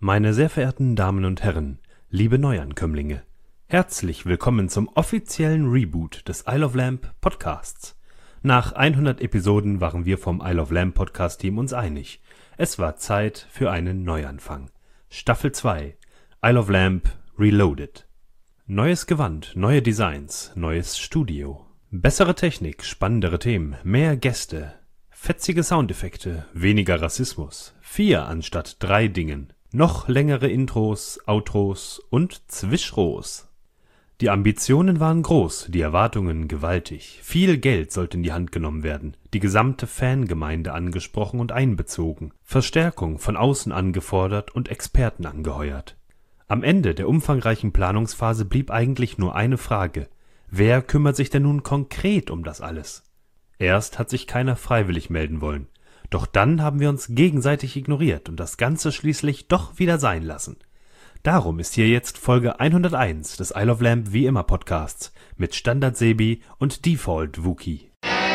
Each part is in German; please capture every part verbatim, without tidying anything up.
Meine sehr verehrten Damen und Herren, liebe Neuankömmlinge, herzlich willkommen zum offiziellen Reboot des Isle of Lamp Podcasts. Nach hundert Episoden waren wir vom Isle of Lamp Podcast Team uns einig. Es war Zeit für einen Neuanfang. Staffel zwei, Isle of Lamp Reloaded. Neues Gewand, neue Designs, neues Studio. Bessere Technik, spannendere Themen, mehr Gäste, fetzige Soundeffekte, weniger Rassismus, vier anstatt drei Dingen. Noch längere Intros, Outros und Zwischros. Die Ambitionen waren groß, die Erwartungen gewaltig. Viel Geld sollte in die Hand genommen werden, die gesamte Fangemeinde angesprochen und einbezogen, Verstärkung von außen angefordert und Experten angeheuert. Am Ende der umfangreichen Planungsphase blieb eigentlich nur eine Frage: Wer kümmert sich denn nun konkret um das alles? Erst hat sich keiner freiwillig melden wollen. Doch dann haben wir uns gegenseitig ignoriert und das Ganze schließlich doch wieder sein lassen. Darum ist hier jetzt Folge hunderteins des Isle of Lamp wie immer Podcasts mit Standard Sebi und Default Wookie.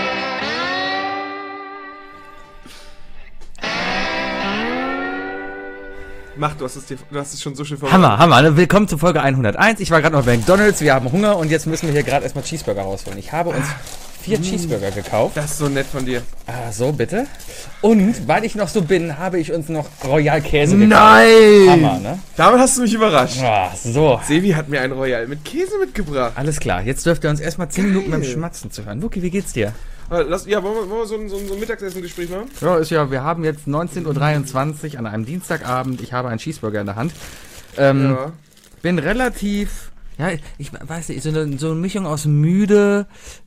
Mach, du hast es dir, du hast es schon so schön vorbereitet. Hammer, Hammer. Willkommen zu Folge hunderteins. Ich war gerade noch bei McDonald's, wir haben Hunger und jetzt müssen wir hier gerade erstmal Cheeseburger rausholen. Ich habe uns vier Cheeseburger gekauft. Das ist so nett von dir. Ah, so, bitte. Und, weil ich noch so bin, habe ich uns noch Royal Käse gekauft. Nein! Hammer, ne? Damit hast du mich überrascht. Ah, so. Sebi hat mir ein Royal mit Käse mitgebracht. Alles klar, jetzt dürft ihr uns erstmal zehn Minuten beim Schmatzen zu hören. Wookie, wie geht's dir? Lass, ja, wollen wir, wollen wir so, ein, so, ein, so ein Mittagessen-Gespräch machen? Ja, ist ja, wir haben jetzt neunzehn Uhr dreiundzwanzig an einem Dienstagabend. Ich habe einen Cheeseburger in der Hand. Ähm, Ja. Bin relativ, ja, ich weiß nicht, so eine, so eine Mischung aus müde,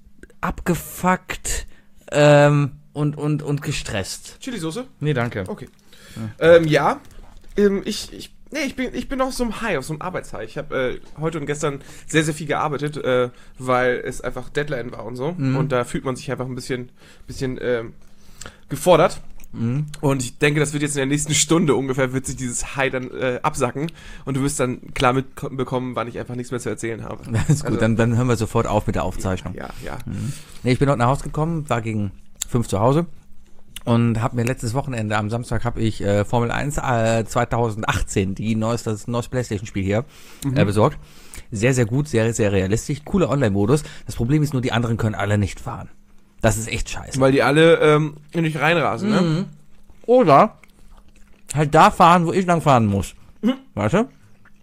abgefuckt ähm, und, und, und gestresst. Chili-Soße? Nee, danke. Okay. Ja, ähm, ja. Ähm, ich, ich, nee, ich bin, ich bin auf so einem High, auf so einem Arbeitshigh. Ich habe äh, heute und gestern sehr, sehr viel gearbeitet, äh, weil es einfach Deadline war und so. Mhm. Und da fühlt man sich einfach ein bisschen, bisschen ähm, gefordert. Mhm. Und ich denke, das wird jetzt in der nächsten Stunde ungefähr, wird sich dieses High dann äh, absacken und du wirst dann klar mitbekommen, wann ich einfach nichts mehr zu erzählen habe. Das ist gut, Also, dann, dann hören wir sofort auf mit der Aufzeichnung. Ja, ja. Mhm. Nee, ich bin heute nach Hause gekommen, war gegen fünf zu Hause und habe mir letztes Wochenende, am Samstag, habe ich äh, Formel eins äh, zweitausendachtzehn, die neues, das neues Playstation-Spiel hier, Mhm. äh, besorgt. Sehr, sehr gut, sehr, sehr realistisch, cooler Online-Modus. Das Problem ist nur, die anderen können alle nicht fahren. Das ist echt scheiße. Weil die alle ähm, nicht reinrasen, ne? Mhm. Oder halt da fahren, wo ich lang fahren muss. Mhm. Weißt du?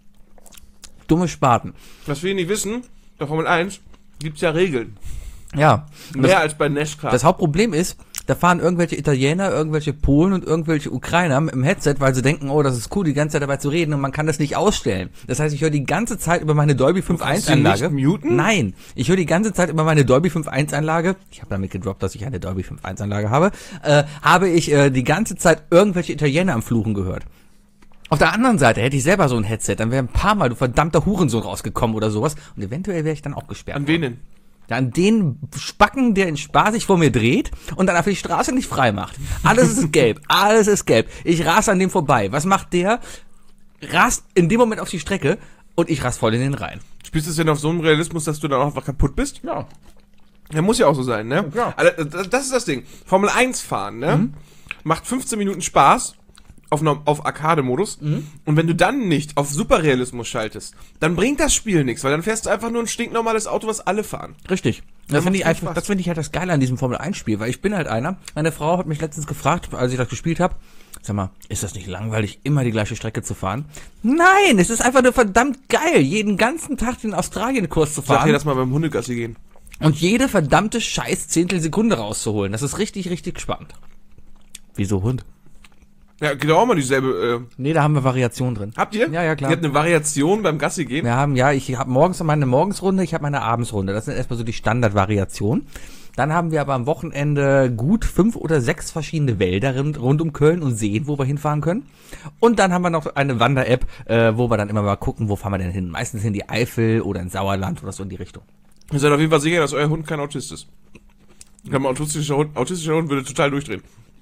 Dumme Spaten. Was wir nicht wissen, bei Formel eins gibt's ja Regeln. Ja. Und Mehr das, als bei NASCAR. das Hauptproblem ist, da fahren irgendwelche Italiener, irgendwelche Polen und irgendwelche Ukrainer mit dem Headset, weil sie denken, oh, das ist cool, die ganze Zeit dabei zu reden und man kann das nicht ausstellen. Das heißt, ich höre die ganze Zeit über meine Dolby fünf Punkt eins Anlage. nicht muten? Nein, ich höre die ganze Zeit über meine Dolby fünf Punkt eins Anlage. Ich habe damit gedroppt, dass ich eine Dolby fünf Punkt eins Anlage habe. Äh, habe ich äh, die ganze Zeit irgendwelche Italiener am Fluchen gehört. Auf der anderen Seite hätte ich selber so ein Headset, dann wäre ein paar Mal du verdammter Hurensohn rausgekommen oder sowas und eventuell wäre ich dann auch gesperrt. An wen denn? Ja, an den Spacken, der in Spaß sich vor mir dreht und dann einfach die Straße nicht frei macht. Alles ist gelb, alles ist gelb. Ich rase an dem vorbei. Was macht der? Rast in dem Moment auf die Strecke und ich ras voll in den Rhein. Spielst du es denn auf so einem Realismus, dass du dann auch einfach kaputt bist? Ja. Ja, muss ja auch so sein, ne? Ja. Also, das das ist das Ding. Formel eins fahren, ne? Mhm. Macht fünfzehn Minuten Spaß auf, Norm- auf Arcade-Modus. Mhm. Und wenn du dann nicht auf Superrealismus schaltest, dann bringt das Spiel nichts, weil dann fährst du einfach nur ein stinknormales Auto, was alle fahren. Richtig. Ja, Das finde macht ich keinen einfach, Spaß. das finde ich halt das Geile an diesem Formel eins Spiel, weil ich bin halt einer. Meine Frau hat mich letztens gefragt, als ich das gespielt habe, sag mal, ist das nicht langweilig, immer die gleiche Strecke zu fahren? Nein, es ist einfach nur verdammt geil, jeden ganzen Tag den Australien-Kurs zu Sag dir fahren das mal beim Hundegassi gehen. und jede verdammte scheiß Zehntelsekunde rauszuholen. Das ist richtig, richtig spannend. Wieso Hund? Ja, geht auch mal dieselbe, äh, Nee, da haben wir Variationen drin. habt ihr? Ja, ja, klar. Ihr habt eine Variation beim Gassi gehen? Wir haben, ja, ich habe morgens meine Morgensrunde, ich habe meine Abendsrunde. Das sind erstmal so die Standardvariationen. Dann haben wir aber am Wochenende gut fünf oder sechs verschiedene Wälder rund um Köln und Seen, wo wir hinfahren können. Und dann haben wir noch eine Wander-App, äh, wo wir dann immer mal gucken, wo fahren wir denn hin. Meistens in die Eifel oder in Sauerland oder so in die Richtung. Ihr seid auf jeden Fall sicher, dass euer Hund kein Autist ist. Ein autistischer Hund, autistischer Hund würde total durchdrehen.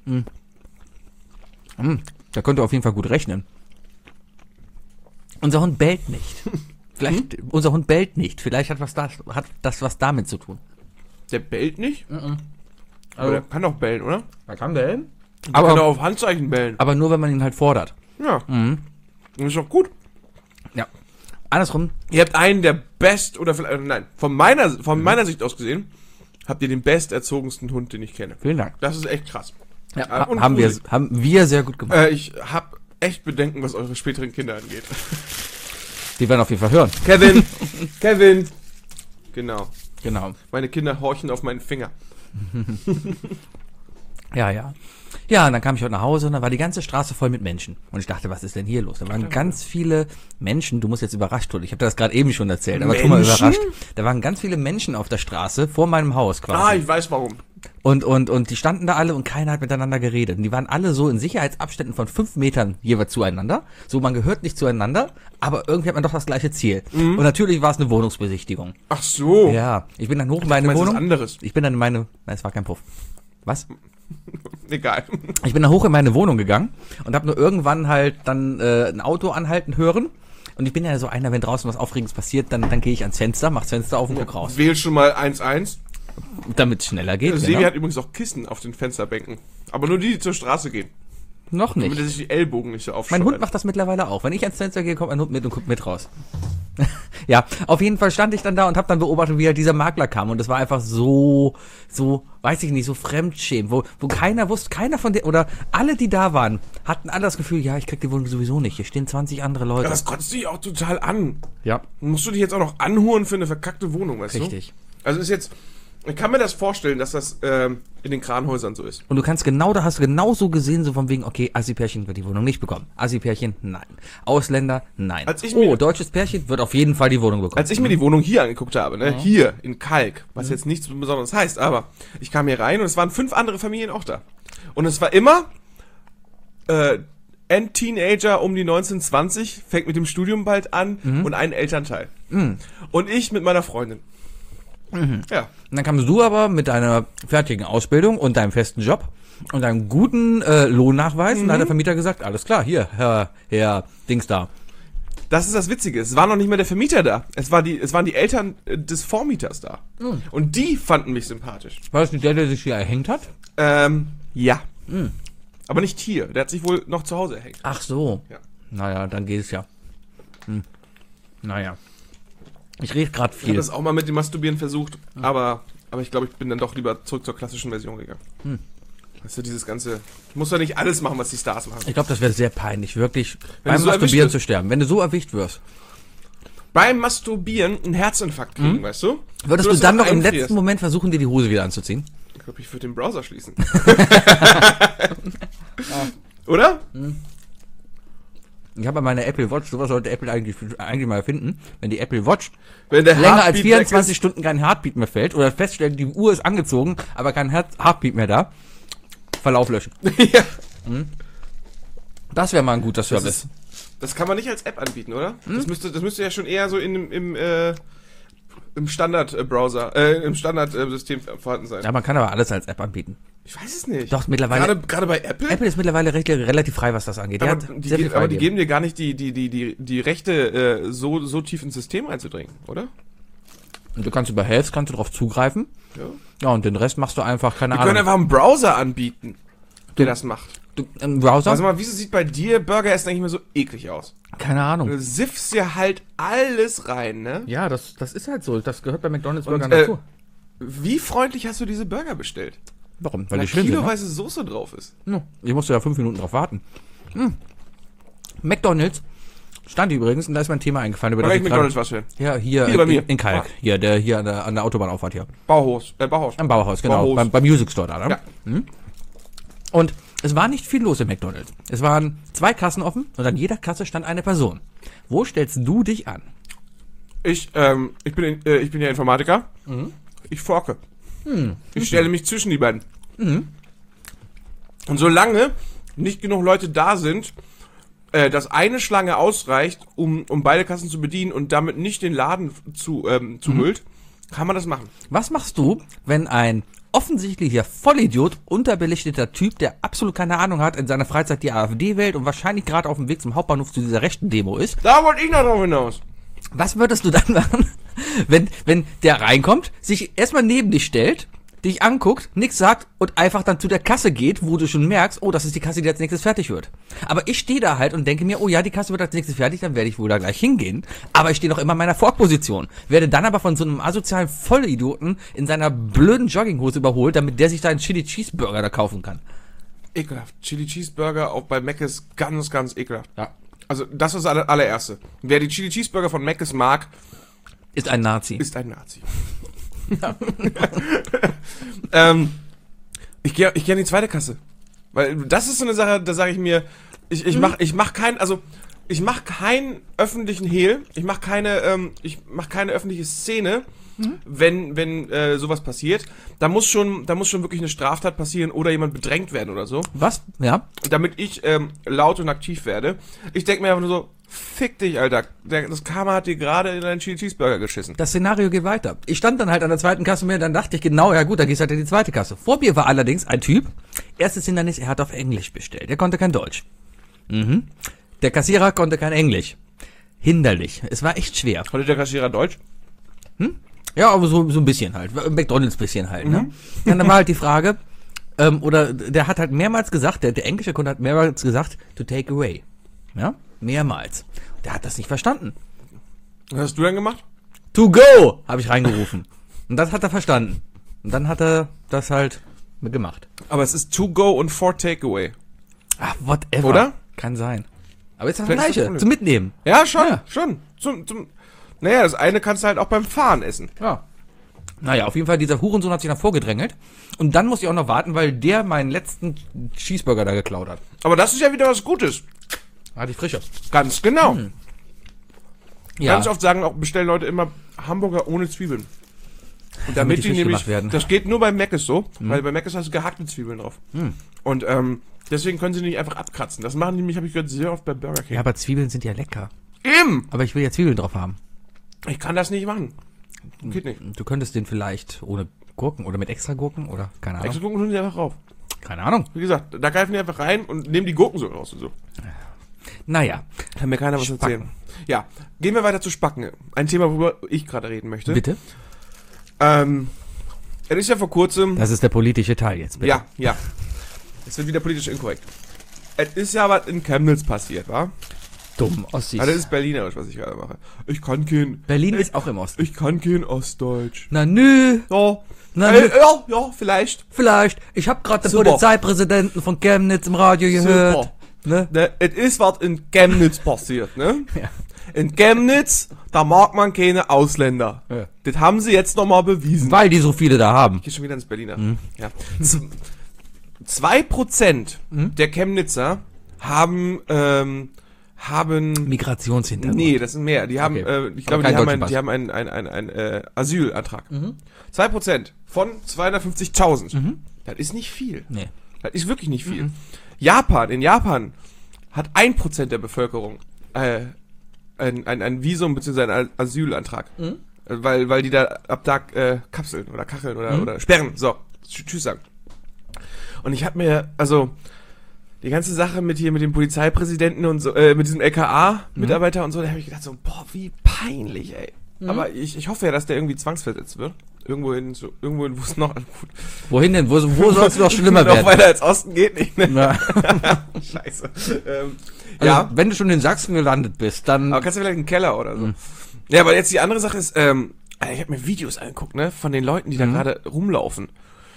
Hm, da könnt ihr auf jeden Fall gut rechnen. Unser Hund bellt nicht. Vielleicht, hm? unser Hund bellt nicht. Vielleicht hat was das, hat das was damit zu tun. Der bellt nicht? Mhm. Aber der kann doch bellen, oder? Er kann bellen. Der Aber, kann doch auf Handzeichen bellen. aber nur, wenn man ihn halt fordert. Ja. Mhm. Das ist doch gut. Ja. Andersrum, Ihr habt einen der best, oder vielleicht, nein, von meiner, von meiner Sicht aus gesehen, habt ihr den besterzogensten Hund, den ich kenne. vielen Dank. Das ist echt krass. Ja, Äh, ha- und haben, wir, gruselig. haben wir sehr gut gemacht. Äh, ich hab echt Bedenken, was eure späteren Kinder angeht. Die werden auf jeden Fall hören. Kevin! Kevin! Genau. Genau. Meine Kinder horchen auf meinen Finger. Ja, ja. Ja, und dann kam ich heute nach Hause und dann war die ganze Straße voll mit Menschen. Und ich dachte, was ist denn hier los? Da waren ganz viele Menschen, du musst jetzt überrascht tun. Ich habe das gerade eben schon erzählt, aber tu mal Menschen? überrascht. Da waren ganz viele Menschen auf der Straße vor meinem Haus Ah, quasi. ich weiß warum. Und, und, und die standen da alle und keiner hat miteinander geredet. Und die waren alle so in Sicherheitsabständen von fünf Metern jeweils zueinander. So, man gehört nicht zueinander, aber irgendwie hat man doch das gleiche Ziel. Und natürlich war es eine Wohnungsbesichtigung. Ach so. Ja, ich bin dann hoch in meine meinst, das ist Wohnung. anderes. Ich bin dann in meine, nein, es war kein Puff. Was? Egal. Ich bin dann hoch in meine Wohnung gegangen und habe nur irgendwann halt dann äh, ein Auto anhalten hören. Und ich bin ja so einer, wenn draußen was Aufregendes passiert, dann, dann gehe ich ans Fenster, mach das Fenster auf und guck raus. Wähl schon mal eins eins. Damit es schneller geht. Sebi Genau. hat übrigens auch Kissen auf den Fensterbänken. Aber nur die, die zur Straße gehen. Noch Damit nicht. er sich die Ellbogen nicht so Mein aufschreit. Hund macht das mittlerweile auch. Wenn ich ans Fenster gehe, kommt mein Hund mit und guckt mit raus. Ja, auf jeden Fall stand ich dann da und habe dann beobachtet, wie halt dieser Makler kam. Und das war einfach so, so, weiß ich nicht, so fremdschämen, wo, wo keiner wusste, keiner von denen, oder alle, die da waren, hatten alle das Gefühl, ja, ich krieg die Wohnung sowieso nicht. Hier stehen zwanzig andere Leute. Ja, das kotzt dich auch total an. Ja, Musst du dich jetzt auch noch anhuren für eine verkackte Wohnung, weißt richtig. du? Also ist jetzt, ich kann mir das vorstellen, dass das ähm, in den Kranhäusern so ist. Und du kannst genau, da hast du genau so gesehen, so von wegen, okay, Assi-Pärchen wird die Wohnung nicht bekommen. Assi-Pärchen, nein. Ausländer, nein. Als ich oh, mir- deutsches Pärchen wird auf jeden Fall die Wohnung bekommen. Als ich mir die Wohnung hier angeguckt habe, ne, hier in Kalk, was jetzt nichts Besonderes heißt, aber ich kam hier rein und es waren fünf andere Familien auch da. Und es war immer äh, ein Teenager um die neunzehn, zwanzig, fängt mit dem Studium bald an und ein Elternteil. Und ich mit meiner Freundin. Ja. Und dann kamst du aber mit deiner fertigen Ausbildung und deinem festen Job und deinem guten äh, Lohnnachweis und dann hat der Vermieter gesagt, alles klar, hier, Herr, Herr Dings da. Das ist das Witzige. Es war noch nicht mal der Vermieter da. Es, war die, es waren die Eltern äh, des Vormieters da. Und die fanden mich sympathisch. War das nicht der, der sich hier erhängt hat? Ähm, ja. Aber nicht hier. Der hat sich wohl noch zu Hause erhängt. Ach so. Ja. Naja, dann geht es ja. Hm. Naja. Ich rede gerade Ich viel. habe das auch mal mit dem Masturbieren versucht, aber, aber ich glaube, ich bin dann doch lieber zurück zur klassischen Version gegangen. Hm. Weißt du, dieses ganze... Ich muss ja nicht alles machen, was die Stars machen. Ich glaube, das wäre sehr peinlich, wirklich Wenn beim du so erwischt Masturbieren wirst. zu sterben. Wenn du so erwischt wirst, Beim Masturbieren einen Herzinfarkt kriegen, weißt du? würdest So, du dass dann noch einfach im einfrierst. letzten Moment versuchen, dir die Hose wieder anzuziehen? Ich glaube, ich würde den Browser schließen. Oder? Ich habe meine Apple Watch, sowas sollte Apple eigentlich, eigentlich mal erfinden, wenn die Apple Watch Wenn der länger als Heartbeat vierundzwanzig weg ist. Stunden kein Heartbeat mehr fällt oder feststellen, die Uhr ist angezogen, aber kein Herz Heartbeat mehr da, Verlauf löschen. Ja. Das wäre mal ein guter Service. ist- Das kann man nicht als App anbieten, oder? Hm? Das müsste, das müsste ja schon eher so in, dem- im, äh, im Standard-Browser, äh, im Standard-System vorhanden sein. Ja, man kann aber alles als App anbieten. Ich weiß es nicht. Doch, mittlerweile- Gerade, gerade bei Apple? Apple ist mittlerweile recht, relativ frei, was das angeht. Die aber hat die, sehr viel ge- aber die freigegeben. geben dir gar nicht die, die, die, die, die Rechte, äh, so, so tief ins System einzudringen, oder? Und du kannst über Health, kannst du drauf zugreifen. Ja. Ja, und den Rest machst du einfach, keine Wir können Ahnung. einfach einen Browser anbieten, der das macht. Du, Im Browser? Also mal, wieso sieht bei dir Burger Essen eigentlich immer so eklig aus? keine Ahnung. Du siffst ja halt alles rein, ne? Ja, das, das ist halt so. Das gehört bei McDonald's Und, Burgern äh, dazu. Wie freundlich hast du diese Burger bestellt? Warum? Weil Weil da die schön sind, ne? kiloweise Soße drauf ist. Hm, Ich musste ja fünf Minuten drauf warten. Hm. McDonald's stand übrigens, und da ist mein Thema eingefallen, über Bei das welchem ich gerade... McDonalds warst du denn? Ja, hier, Hier bei in, mir. in Kalk. Ah. Hier, der hier an der, an der Autobahnauffahrt hier. Bauhaus, äh, Bauhaus. Am Bauhaus, genau. Bauhaus. Beim, beim Music Store da, ne? Ja. Und es war nicht viel los im McDonald's. Es waren zwei Kassen offen und an jeder Kasse stand eine Person. Wo stellst du dich an? Ich, ähm, ich bin, in, äh, ich bin ja Informatiker. Ich forke. Ich stelle mich zwischen die beiden. Und solange nicht genug Leute da sind, äh, dass eine Schlange ausreicht, um, um beide Kassen zu bedienen und damit nicht den Laden zu, ähm, zumüllt, kann man das machen. Was machst du, wenn ein offensichtlicher Vollidiot, unterbelichteter Typ, der absolut keine Ahnung hat, in seiner Freizeit die AfD wählt und wahrscheinlich gerade auf dem Weg zum Hauptbahnhof zu dieser rechten Demo ist? Da wollte ich noch drauf hinaus. Was würdest du dann machen, wenn, wenn der reinkommt, sich erstmal neben dich stellt, dich anguckt, nichts sagt und einfach dann zu der Kasse geht, wo du schon merkst, oh, das ist die Kasse, die als nächstes fertig wird. Aber ich stehe da halt und denke mir, oh ja, die Kasse wird als nächstes fertig, dann werde ich wohl da gleich hingehen. Aber ich stehe noch immer in meiner Vorposition. Werde dann aber von so einem asozialen Vollidioten in seiner blöden Jogginghose überholt, damit der sich da einen Chili Cheeseburger da kaufen kann. Ekelhaft. Chili Cheeseburger auch bei Mc's ganz, ganz ekelhaft. Ja. Also das ist das aller, allererste. Wer die Chili Cheeseburger von Mc's mag, Ist ein Nazi. ist ein Nazi. ähm, ich gehe ich geh an die zweite Kasse. Weil das ist so eine Sache, da sage ich mir, ich, ich mach, ich mach kein, also ich mach keinen öffentlichen Hehl, ich mach keine, ähm, ich mach keine öffentliche Szene, mhm. wenn, wenn äh, sowas passiert. Da muss schon, da muss schon wirklich eine Straftat passieren oder jemand bedrängt werden oder so. Was? Ja. Damit ich ähm, laut und aktiv werde. Ich denke mir einfach nur so, fick dich, Alter. Der, das Karma hat dir gerade in deinen Chili Cheeseburger geschissen. Das Szenario geht weiter. Ich stand dann halt an der zweiten Kasse mehr, dann dachte ich genau, ja gut, dann gehst du halt in die zweite Kasse. Vor mir war allerdings ein Typ, erstes Hindernis, er hat auf Englisch bestellt. Er konnte kein Deutsch. Mhm. Der Kassierer konnte kein Englisch. Hinderlich. Es war echt schwer. Konnte der Kassierer Deutsch? Hm? Ja, aber so, so ein bisschen halt. McDonald's bisschen halt, ne? Mhm. Und dann war halt die Frage, ähm, oder der hat halt mehrmals gesagt, der, der englische Kunde hat mehrmals gesagt, to take away. Ja? Mehrmals. Der hat das nicht verstanden. Was hast du dann gemacht? To go, habe ich reingerufen. Und das hat er verstanden. Und dann hat er das halt gemacht. Aber es ist to go und for takeaway. Ach, whatever. Oder? Kann sein. Aber ist das Vielleicht ist das Gleiche. Problem. Zum Mitnehmen. Ja, schon, Ja. schon. Zum, zum, naja, das eine kannst du halt auch beim Fahren essen. Ja. Naja, auf jeden Fall, dieser Hurensohn hat sich nach vorgedrängelt. Und dann musste ich auch noch warten, weil der meinen letzten Cheeseburger da geklaut hat. Aber das ist ja wieder was Gutes. Ah, die frische. Ganz genau. Hm. Ja. Ganz oft sagen auch, bestellen Leute immer Hamburger ohne Zwiebeln. Und damit die die frisch nämlich, gemacht werden. das geht nur bei Mc's so, weil bei Mc's hast du gehackte Zwiebeln drauf. Hm. Und ähm, deswegen können sie nicht einfach abkratzen. Das machen die nämlich, habe ich gehört, sehr oft bei Burger King. Ja, aber Zwiebeln sind ja lecker. Eben! Aber ich will ja Zwiebeln drauf haben. Ich kann das nicht machen. Geht nicht. Du könntest den vielleicht ohne Gurken oder mit extra Gurken oder keine Ahnung. Extra Gurken tun sie einfach rauf. Keine Ahnung. Wie gesagt, da greifen die einfach rein und nehmen die Gurken so raus und so. Naja, Kann mir keiner was Spacken. erzählen. Ja, gehen wir weiter zu Spacken. Ein Thema, worüber ich gerade reden möchte. bitte. Ähm, es ist ja vor kurzem... Das ist der politische Teil jetzt, bitte. Ja, ja. Es wird wieder politisch inkorrekt. Es ist ja was in Chemnitz passiert, wa? Dumm, Ossis. Also das ist berlinerisch, was ich gerade mache. Ich kann kein... Berlin ich, ist auch im Osten. Ich kann kein Ostdeutsch. Na nö, Ja, na äh, nö. ja, ja, vielleicht. Vielleicht. Ich habe gerade den Super. Polizeipräsidenten von Chemnitz im Radio gehört. Super. Ne? Ne, es ist was in Chemnitz passiert, ne? Ja. In Chemnitz, da mag man keine Ausländer. Ja. Das haben sie jetzt nochmal bewiesen. Weil die so viele da haben. Ich geh schon wieder ins Berliner. Ja. Z- Zwei Prozent der Chemnitzer haben, ähm, haben, Migrationshintergrund. nee, das sind mehr. Die haben, Okay. äh, ich Aber glaube, kein die haben, deutschen ein, Pass. die haben einen, einen, einen, einen äh, Asylantrag. Zwei Prozent von zweihundertfünfzigtausend. Das ist nicht viel. Nee. Das ist wirklich nicht viel. Japan, in Japan hat ein Prozent der Bevölkerung äh, ein, ein, ein Visum bzw. einen Asylantrag. Äh, Weil, weil die da ab da äh, kapseln oder kacheln oder, oder sperren. So, tsch- tschüss sagen. Und ich hab mir, also, die ganze Sache mit hier, mit dem Polizeipräsidenten und so, äh, mit diesem L K A-Mitarbeiter und so, da habe ich gedacht so, boah, wie peinlich, ey. Aber ich, ich hoffe ja, dass der irgendwie zwangsversetzt wird. Irgendwohin, so, irgendwohin, wo es noch, gut, Wohin denn? Wo, wo soll es noch schlimmer noch werden? weiter als Osten geht nicht, ne? Ja. Scheiße. Ähm, Also, ja, wenn du schon in Sachsen gelandet bist, dann... aber kannst du vielleicht einen Keller oder so. Ja, aber jetzt die andere Sache ist, ähm, Alter, ich habe mir Videos angeguckt, ne, von den Leuten, die da gerade rumlaufen.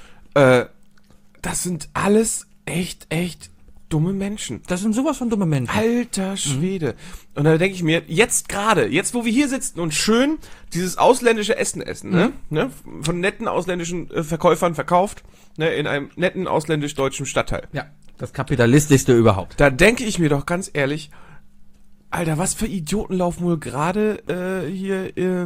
Äh, das sind alles echt, echt dumme Menschen. Das sind sowas von dumme Menschen. Alter Schwede. Und da denke ich mir, jetzt gerade, jetzt wo wir hier sitzen und schön dieses ausländische Essen essen, ne, ne, von netten ausländischen äh, Verkäufern verkauft, ne, in einem netten ausländisch-deutschen Stadtteil. Ja, das kapitalistischste überhaupt. Da denke ich mir doch ganz ehrlich, Alter, was für Idioten laufen wohl gerade äh, hier, äh,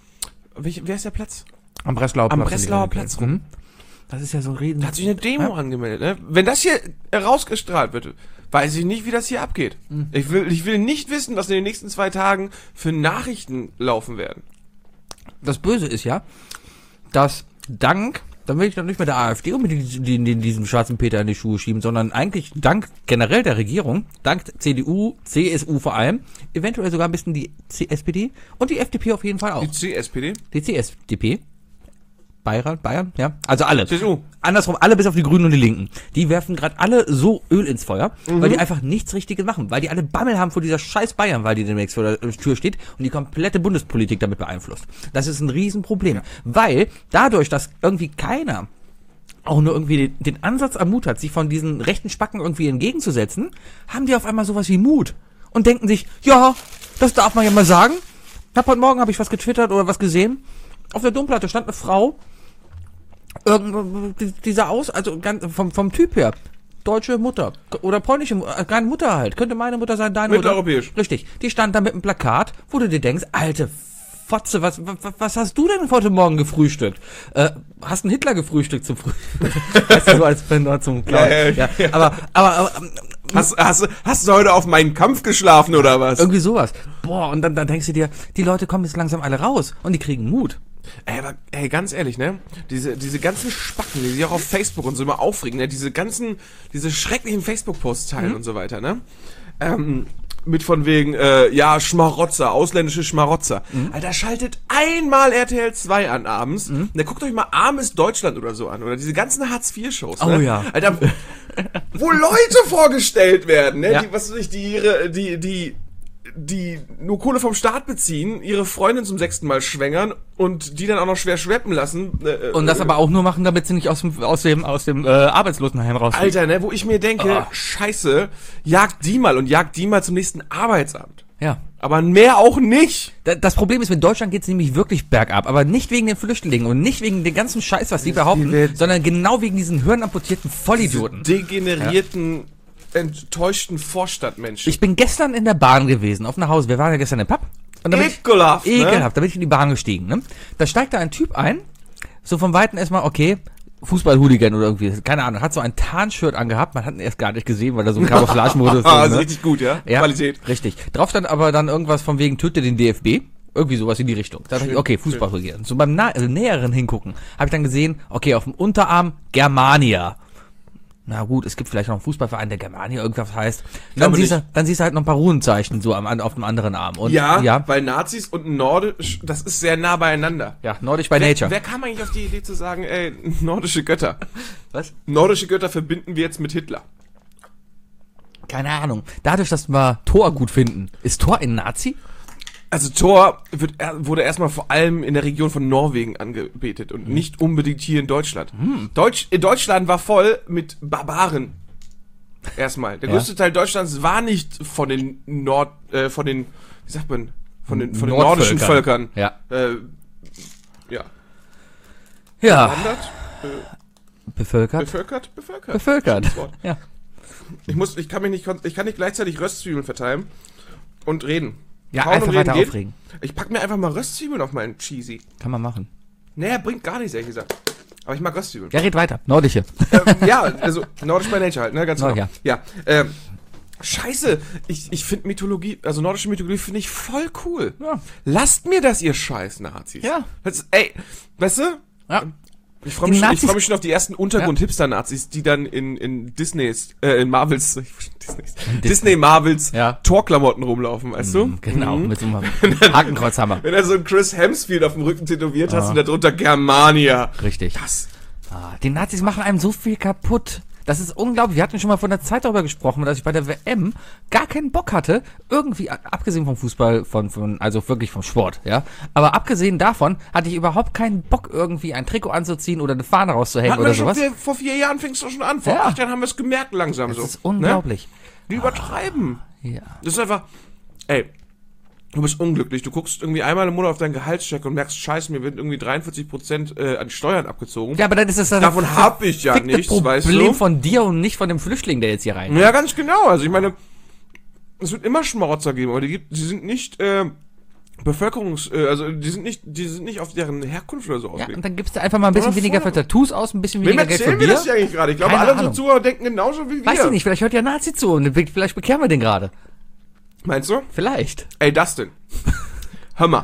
welch, wer ist der Platz? Am Breslauer Platz. Am Breslauer Platz rum. Mhm. Das ist ja so ein Riesen... Da hat sich eine Demo angemeldet, ne? Wenn das hier herausgestrahlt wird, weiß ich nicht, wie das hier abgeht. Ich will, ich will nicht wissen, was in den nächsten zwei Tagen für Nachrichten laufen werden. Das Böse ist ja, dass dank, dann will ich doch nicht mehr der AfD unbedingt die, die, diesen schwarzen Peter in die Schuhe schieben, sondern eigentlich dank generell der Regierung, dank C D U, C S U vor allem, eventuell sogar ein bisschen die C S P D und die F D P auf jeden Fall auch. Die C S P D? Die C S D P. Bayern, Bayern, ja. Also alle. C S U. Andersrum, alle bis auf die Grünen und die Linken. Die werfen gerade alle so Öl ins Feuer, mhm. weil die einfach nichts Richtiges machen. Weil die alle Bammel haben vor dieser scheiß Bayern, weil die demnächst vor der Tür steht und die komplette Bundespolitik damit beeinflusst. Das ist ein Riesenproblem. Ja. Weil dadurch, dass irgendwie keiner auch nur irgendwie den, den Ansatz ermutigt, sich von diesen rechten Spacken irgendwie entgegenzusetzen, haben die auf einmal sowas wie Mut. Und denken sich, ja, das darf man ja mal sagen. Hab heute Morgen habe ich was getwittert oder was gesehen. Auf der Domplatte stand eine Frau, irgend, die sah aus, also ganz, vom, vom Typ her, deutsche Mutter oder polnische Mutter, keine Mutter halt, könnte meine Mutter sein, deine Mutter. Mitteleuropäisch. Richtig, die stand da mit einem Plakat, wo du dir denkst, alte Fotze, was, was, was hast du denn heute Morgen gefrühstückt? Äh, hast einen Hitler gefrühstückt zum Frühstück? Weißt du, so als wenn du zum Klauen. Ja, ja, ja. Aber, aber, aber Hast, hast, hast du heute auf meinen Kampf geschlafen oder was? Irgendwie sowas. Boah, und dann, dann denkst du dir, die Leute kommen jetzt langsam alle raus und die kriegen Mut. Ey, aber, ey, ganz ehrlich, ne? Diese, diese ganzen Spacken, die sich auch auf Facebook und so immer aufregen, ne? Diese ganzen, diese schrecklichen Facebook-Posts teilen mhm. und so weiter, ne? Ähm, mit von wegen, äh, ja, Schmarotzer, ausländische Schmarotzer. Mhm. Alter, schaltet einmal R T L zwei an abends. Mhm. Und dann guckt euch mal Armes Deutschland oder so an. Oder diese ganzen Hartz vier Shows. Oh ne? ja. Alter, wo Leute vorgestellt werden, ne? Ja. Die, was weiß ich, die ihre, die, die, die nur Kohle vom Staat beziehen, ihre Freundin zum sechsten Mal schwängern und die dann auch noch schwer schleppen lassen. Äh, und das aber auch nur machen, damit sie nicht aus dem, aus dem, aus dem äh, Arbeitslosenheim rausfliegen. Alter, ne, wo ich mir denke, oh. Scheiße, jagt die mal und jagt die mal zum nächsten Arbeitsamt. Ja. Aber mehr auch nicht. Das Problem ist, mit Deutschland geht es nämlich wirklich bergab, aber nicht wegen den Flüchtlingen und nicht wegen dem ganzen Scheiß, was die behaupten, sondern genau wegen diesen hirnamputierten Vollidioten. Diese degenerierten, ja. enttäuschten Vorstadtmenschen. Ich bin gestern in der Bahn gewesen, auf nach Hause. Wir waren ja gestern im Pub. Und ekelhaft, ich, ne? Ekelhaft, da bin ich in die Bahn gestiegen. Ne? Da steigt da ein Typ ein, so vom Weiten erstmal, okay, Fußball-Hooligan oder irgendwie, keine Ahnung, hat so ein Tarnshirt angehabt, man hat ihn erst gar nicht gesehen, weil er so ein Camouflage-Modus ist. Ah, ist ne? richtig gut, ja? ja? Qualität. Richtig. Drauf stand aber dann irgendwas von wegen, töte den D F B. Irgendwie sowas in die Richtung. Da dachte ich, okay, Fußball-Hooligan. So beim nah- also näheren Hingucken habe ich dann gesehen, okay, auf dem Unterarm Germania. Na gut, es gibt vielleicht noch einen Fußballverein, der Germania irgendwas heißt. Dann siehst, du, dann siehst du halt noch ein paar Runenzeichen so am, auf dem anderen Arm. Und, ja, ja, weil Nazis und Nordisch, das ist sehr nah beieinander. Ja, Nordisch by wer, Nature. Wer kam eigentlich auf die Idee zu sagen, ey, nordische Götter? Was? Nordische Götter verbinden wir jetzt mit Hitler. Keine Ahnung. Dadurch, dass wir Thor gut finden. Ist Thor ein Nazi? Also Thor wird, wurde erstmal vor allem in der Region von Norwegen angebetet und hm. nicht unbedingt hier in Deutschland. Hm. Deutsch, in Deutschland war voll mit Barbaren. Erstmal. Der ja. größte Teil Deutschlands war nicht von den Nord, äh, von den, wie sagt man, von den, von den nordischen Völkern. Ja. Äh, ja. Ja. Bewandert, äh, bevölkert. Bevölkert, bevölkert. Bevölkert. Ja. Ich muss, ich kann mich nicht, ich kann nicht gleichzeitig Röstzwiebeln verteilen und reden. Ja, Kauen einfach weiter geht. Aufregen. Ich pack mir einfach mal Röstzwiebeln auf meinen Cheesy. Kann man machen. Naja, bringt gar nichts, ehrlich gesagt. Aber ich mag Röstzwiebeln. Ja, red weiter. Nordische. Ähm, ja, also Nordisch by Nature halt, ne? Ganz genau. Ja, ja ähm, scheiße. Ich, ich finde Mythologie, also nordische Mythologie finde ich voll cool. Ja. Lasst mir das, ihr scheiß Nazis. Ja. Das, ey, weißt du? Ja. Ich freue mich, freu mich schon auf die ersten Untergrund-Hipster-Nazis, die dann in, in Disneys, äh, in Marvels, Disneys, Disney, Disney Marvels ja. Torklamotten rumlaufen, weißt du? Genau, mhm. mit so einem Hakenkreuzhammer. Wenn er so ein Chris Hemsfield auf dem Rücken tätowiert, ah. hast du da drunter Germania. Richtig. Das. Ah, die Nazis machen einem so viel kaputt. Das ist unglaublich. Wir hatten schon mal vor einer Zeit darüber gesprochen, dass ich bei der W M gar keinen Bock hatte, irgendwie, abgesehen vom Fußball, von, von, also wirklich vom Sport, ja. Aber abgesehen davon hatte ich überhaupt keinen Bock, irgendwie ein Trikot anzuziehen oder eine Fahne rauszuhängen oder sowas. Schon, vor vier Jahren fingst du schon an. Vor ja. acht Jahren haben wir es gemerkt langsam das so. Das ist unglaublich. Ne? Die übertreiben. Ah, ja. Das ist einfach, ey, du bist unglücklich. Du guckst irgendwie einmal im Monat auf deinen Gehaltscheck und merkst, scheiße, mir werden irgendwie dreiundvierzig Prozent äh, an Steuern abgezogen. Ja, aber dann ist das das Davon hab ich ja nichts, Problem weißt du? Problem von dir und nicht von dem Flüchtling, der jetzt hier rein. Ja, ganz genau. Also ich meine, es wird immer Schmarotzer geben, aber die, gibt, die sind nicht äh, Bevölkerungs, äh, also die sind nicht, die sind nicht auf deren Herkunft oder so ausgelegt. Ja, und dann gibst du einfach mal ein bisschen weniger für Tattoos aus, ein bisschen weniger Geld von dir. Wem erzählen wir das ja eigentlich gerade? Ich glaube, Keine alle Ahnung. unsere Zuhörer denken genauso wie wir. Weiß ich nicht, vielleicht hört ja Nazi zu und vielleicht bekehren wir den gerade. Meinst du? Vielleicht. Ey, Dustin. Hör mal.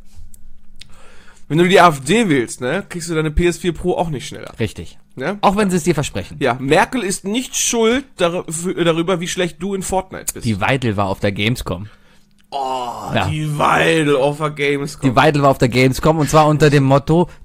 Wenn du die AfD wählst, ne, kriegst du deine P S vier Pro auch nicht schneller. Richtig. Ne? Auch wenn sie es dir versprechen. Ja, Merkel ist nicht schuld dar- darüber, wie schlecht du in Fortnite bist. Die Weidel war auf der Gamescom. Oh, ja. Die Weidel auf der Gamescom. Die Weidel war auf der Gamescom und zwar unter dem Motto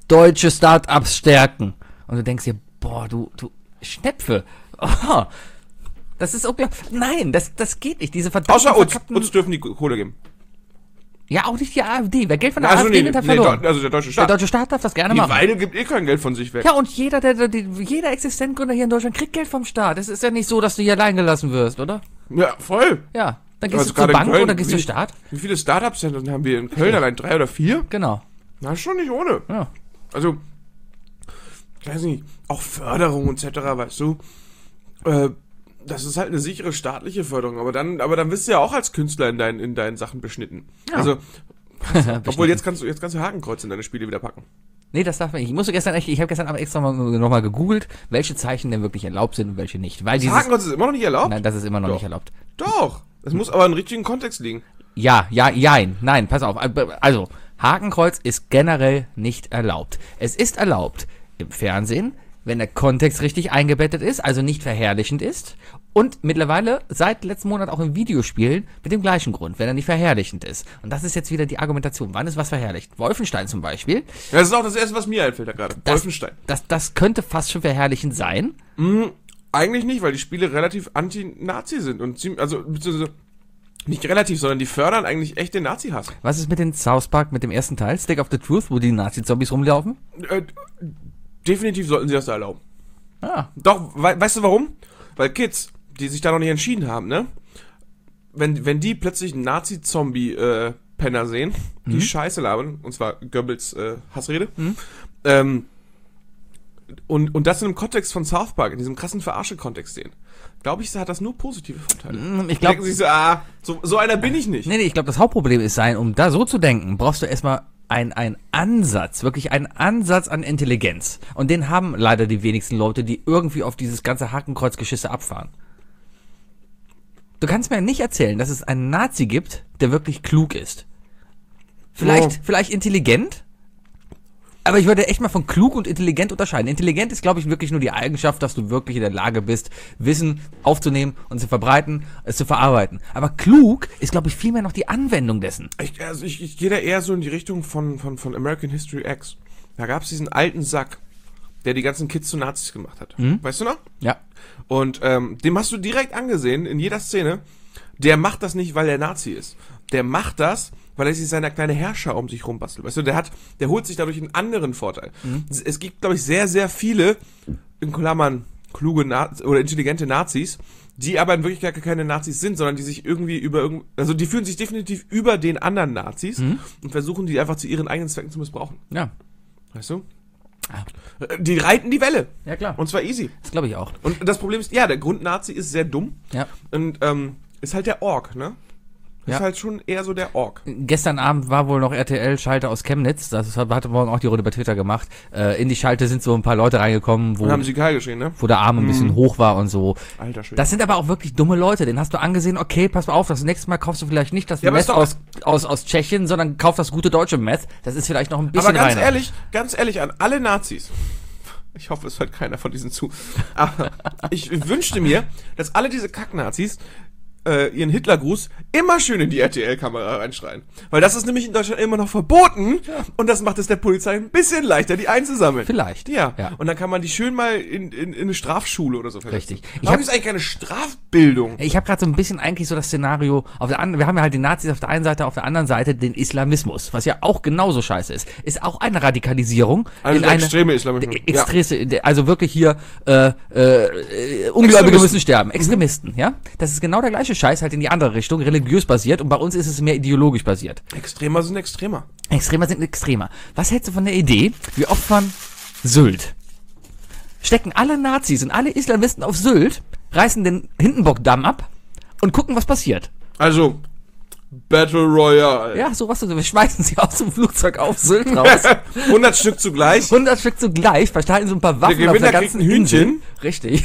deutsche Start-ups stärken. Und du denkst dir, boah, du, du Schnepfe. Oh, das ist unglaublich. Nein, das, das geht nicht. Diese verdammten, Außer uns. verkappten- Uns dürfen die Kohle geben. Ja, auch nicht die AfD. Wer Geld von der Also AfD nee, nimmt, hat nee, verloren. Deu- also der deutsche Der Staat. deutsche Staat darf das gerne Die machen. Weide gibt eh kein Geld von sich weg. Ja, und jeder, der, der, der, jeder Existenzgründer hier in Deutschland kriegt Geld vom Staat. Es ist ja nicht so, dass du hier allein gelassen wirst, oder? Ja, voll. Ja. Dann gehst Also du zur gerade in Bank Köln, oder gehst du wie- zum Staat. Wie viele Startup-Zentren haben wir in Köln? Allein drei oder vier? Genau. Na, ist schon nicht ohne. Ja. Also, ich weiß nicht, auch Förderung et cetera, weißt du, äh, das ist halt eine sichere staatliche Förderung, aber dann, aber dann bist du ja auch als Künstler in deinen, in deinen Sachen beschnitten. Ja. Also, obwohl jetzt kannst du, jetzt kannst du Hakenkreuz in deine Spiele wieder packen. Nee, das darf man nicht. Ich musste gestern echt, ich habe gestern aber extra mal, nochmal gegoogelt, welche Zeichen denn wirklich erlaubt sind und welche nicht. Weil Das dieses, Hakenkreuz ist immer noch nicht erlaubt? nein, das ist immer noch Doch. nicht erlaubt. Doch. Es muss aber im richtigen Kontext liegen. Ja, ja, jein. Nein, pass auf. Also, Hakenkreuz ist generell nicht erlaubt. Es ist erlaubt im Fernsehen, wenn der Kontext richtig eingebettet ist, also nicht verherrlichend ist. Und mittlerweile seit letzten Monat auch in Videospielen mit dem gleichen Grund, wenn er nicht verherrlichend ist. Und das ist jetzt wieder die Argumentation. Wann ist was verherrlicht? Wolfenstein zum Beispiel. Ja, das ist auch das Erste, was mir einfällt da gerade. Das, Wolfenstein. Das, das könnte fast schon verherrlichend sein. Mhm, eigentlich nicht, weil die Spiele relativ anti-Nazi sind und ziemlich, also, beziehungsweise nicht relativ, sondern die fördern eigentlich echt den Nazi-Hass. Was ist mit den South Park, mit dem ersten Teil, Stick of the Truth, wo die Nazi-Zombies rumlaufen? Äh, definitiv sollten sie das da erlauben. Ah, Doch, we weißt du warum? Weil Kids, die sich da noch nicht entschieden haben, ne? Wenn, wenn die plötzlich einen Nazi-Zombie-Penner sehen, die Scheiße labern, und zwar Goebbels äh, Hassrede, ähm, und, und das in einem Kontext von South Park, in diesem krassen Verarsche-Kontext sehen, glaube ich, hat das nur positive Vorteile. Mm, ich Denken glaube, sich so, ah, so, so einer bin ich nicht. nee, nee, ich glaube, das Hauptproblem ist sein, um da so zu denken, brauchst du erstmal ein, ein Ansatz, wirklich einen Ansatz an Intelligenz. Und den haben leider die wenigsten Leute, die irgendwie auf dieses ganze Hakenkreuzgeschisse abfahren. Du kannst mir nicht erzählen, dass es einen Nazi gibt, der wirklich klug ist. Vielleicht, Ja. vielleicht intelligent, aber ich würde echt mal von klug und intelligent unterscheiden. Intelligent ist, glaube ich, wirklich nur die Eigenschaft, dass du wirklich in der Lage bist, Wissen aufzunehmen und zu verbreiten, es zu verarbeiten. Aber klug ist, glaube ich, vielmehr noch die Anwendung dessen. Ich, also ich, ich gehe da eher so in die Richtung von, von, von American History X. Da gab es diesen alten Sack, der die ganzen Kids zu Nazis gemacht hat. Mhm. Weißt du noch? Ja. Und ähm, dem hast du direkt angesehen, in jeder Szene, der macht das nicht, weil er Nazi ist. Der macht das, weil er sich seine kleine Herrscher um sich rumbastelt. Weißt du, der hat, der holt sich dadurch einen anderen Vorteil. Mhm. Es, es gibt, glaube ich, sehr, sehr viele, in Klammern, kluge Naz- oder intelligente Nazis, die aber in Wirklichkeit gar keine Nazis sind, sondern die sich irgendwie über irgend, also die fühlen sich definitiv über den anderen Nazis Mhm. und versuchen die einfach zu ihren eigenen Zwecken zu missbrauchen. Ja. Weißt du? Ah. Äh, Die reiten die Welle. Ja, klar. Und zwar easy. Das glaube ich auch. Und das Problem ist, ja, der Grundnazi ist sehr dumm. Ja. Und ähm, ist halt der Ork, ne? Ist Ja. halt schon eher so der Ork. Gestern Abend war wohl noch R T L-Schalter aus Chemnitz, das hatte morgen auch die Runde bei Twitter gemacht. Äh, in die Schalte sind so ein paar Leute reingekommen, wo, Und haben sie geil geschrien, ne? wo der Arm ein bisschen hoch war und so. Alter Schwede. Das sind aber auch wirklich dumme Leute. Den hast du angesehen, okay, pass mal auf, das nächste Mal kaufst du vielleicht nicht das Ja, aber Meth ist doch- aus, aus, aus Tschechien, sondern kauf das gute deutsche Meth. Das ist vielleicht noch ein bisschen Aber ganz reiner. ehrlich, ganz ehrlich an alle Nazis. Ich hoffe, es hört keiner von diesen zu. Aber ich wünschte mir, dass alle diese Kack-Nazis äh, ihren Hitlergruß immer schön in die R T L-Kamera reinschreien. Weil das ist nämlich in Deutschland immer noch verboten und das macht es der Polizei ein bisschen leichter, die einzusammeln. Vielleicht. Ja. Ja. Und dann kann man die schön mal in, in, in eine Strafschule oder so versetzen. Richtig. Ich Warum hab- ist eigentlich keine Strafbildung? Ich habe gerade so ein bisschen eigentlich so das Szenario, auf der anderen, wir haben ja halt die Nazis auf der einen Seite, auf der anderen Seite den Islamismus, was ja auch genauso scheiße ist. Ist auch eine Radikalisierung. Also in der eine, extreme Islamismus. E- Extreme, also wirklich hier, äh, äh, Ungläubige Extremisten. müssen sterben. Extremisten, ja? Das ist genau der gleiche Scheiß, halt in die andere Richtung, religiös basiert, und bei uns ist es mehr ideologisch basiert. Extremer sind Extremer. Extremer sind Extremer. Was hältst du von der Idee, wir opfern Sylt? Stecken alle Nazis und alle Islamisten auf Sylt, reißen den Hindenburgdamm ab und gucken, was passiert. Also, Battle Royale. Ja, sowas, so, wir schmeißen sie aus dem Flugzeug auf Sylt raus. hundert Stück zugleich. hundert Stück zugleich, verteilen so ein paar Waffen Der auf Gewinner der kriegt ganzen ein Hühnchen. Insel. Richtig,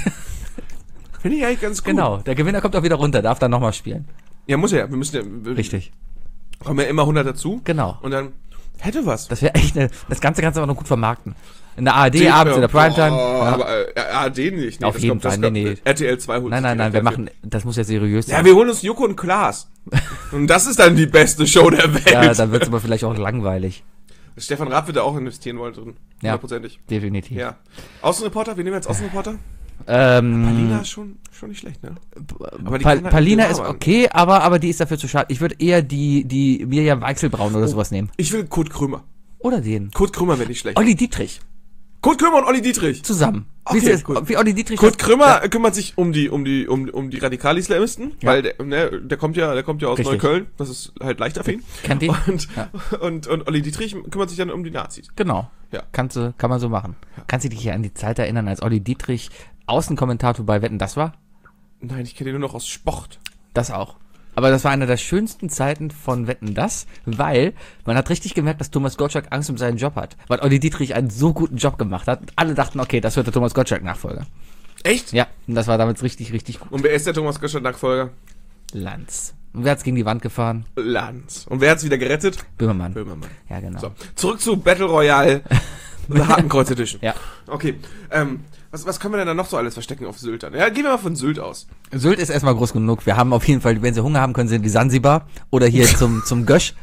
Finde ich eigentlich ganz gut. genau. Der Gewinner kommt auch wieder runter, darf dann nochmal spielen. Ja, muss ja. Wir müssen ja. Wir Richtig, Kommen ja immer hundert dazu. genau. Und dann hätte was. Das wäre echt eine, das Ganze kannst du aber noch gut vermarkten. In der A R D abends, in der Primetime. Oh, Ja. aber äh, A R D nicht. Nee, Auf das jeden kommt, das Fall, kommt, nee, nee. R T L zwei holt Nein, sich nein, die nein, wir dafür. machen, das muss ja seriös sein. Ja, wir holen uns Joko und Klaas. Und das ist dann die beste Show der Welt. Ja, dann wird's aber vielleicht auch langweilig. Stefan Raab wird da auch investieren wollen drin. Ja. Hundertprozentig. Definitiv. Ja. Außenreporter, wir nehmen jetzt Außenreporter. Ähm, Palina ist schon, schon nicht schlecht, ne? Aber die pa kann halt Palina den ist Namen an. okay, aber, aber die ist dafür zu schade. Ich würde eher die, die Mirjam Weichselbraun oder sowas nehmen. Ich will Kurt Krömer. Oder den. Kurt Krömer wäre nicht schlecht. Olli Dietrich. Kurt Krömer und Olli Dietrich. Zusammen. Okay, wie, ist, gut. wie Olli Dietrich. Kurt das- Krömer kümmert sich um die, um die, um, um die Radikal-Islamisten, Ja. weil der, ne, der kommt ja, der kommt ja aus Richtig. Neukölln. Das ist halt leichter für ihn. Kennt ihn? Und, Ja. und, und Olli Dietrich kümmert sich dann um die Nazis. Genau. Ja. Kannst du, kann man so machen. Kannst du dich hier an die Zeit erinnern, als Olli Dietrich Außenkommentator bei Wetten, das war? Nein, ich kenne ihn nur noch aus Sport. Das auch. Aber das war eine der schönsten Zeiten von Wetten, das, weil man hat richtig gemerkt, dass Thomas Gottschalk Angst um seinen Job hat. Weil Olli Dietrich einen so guten Job gemacht hat. Alle dachten, okay, das wird der Thomas Gottschalk-Nachfolger. Echt? Ja, und das war damals richtig, richtig gut. Und wer ist der Thomas Gottschalk-Nachfolger? Lanz. Und wer hat's gegen die Wand gefahren? Lanz. Und wer hat's wieder gerettet? Böhmermann. Böhmermann. Ja, genau. So, zurück zu Battle Royale. Hakenkreuz Edition. Ja. Okay, ähm, was, was können wir denn da noch so alles verstecken auf Sylt dann? Ja, gehen wir mal von Sylt aus. Sylt ist erstmal groß genug. Wir haben auf jeden Fall, wenn Sie Hunger haben, können Sie in die Sansibar oder hier zum, zum Gösch.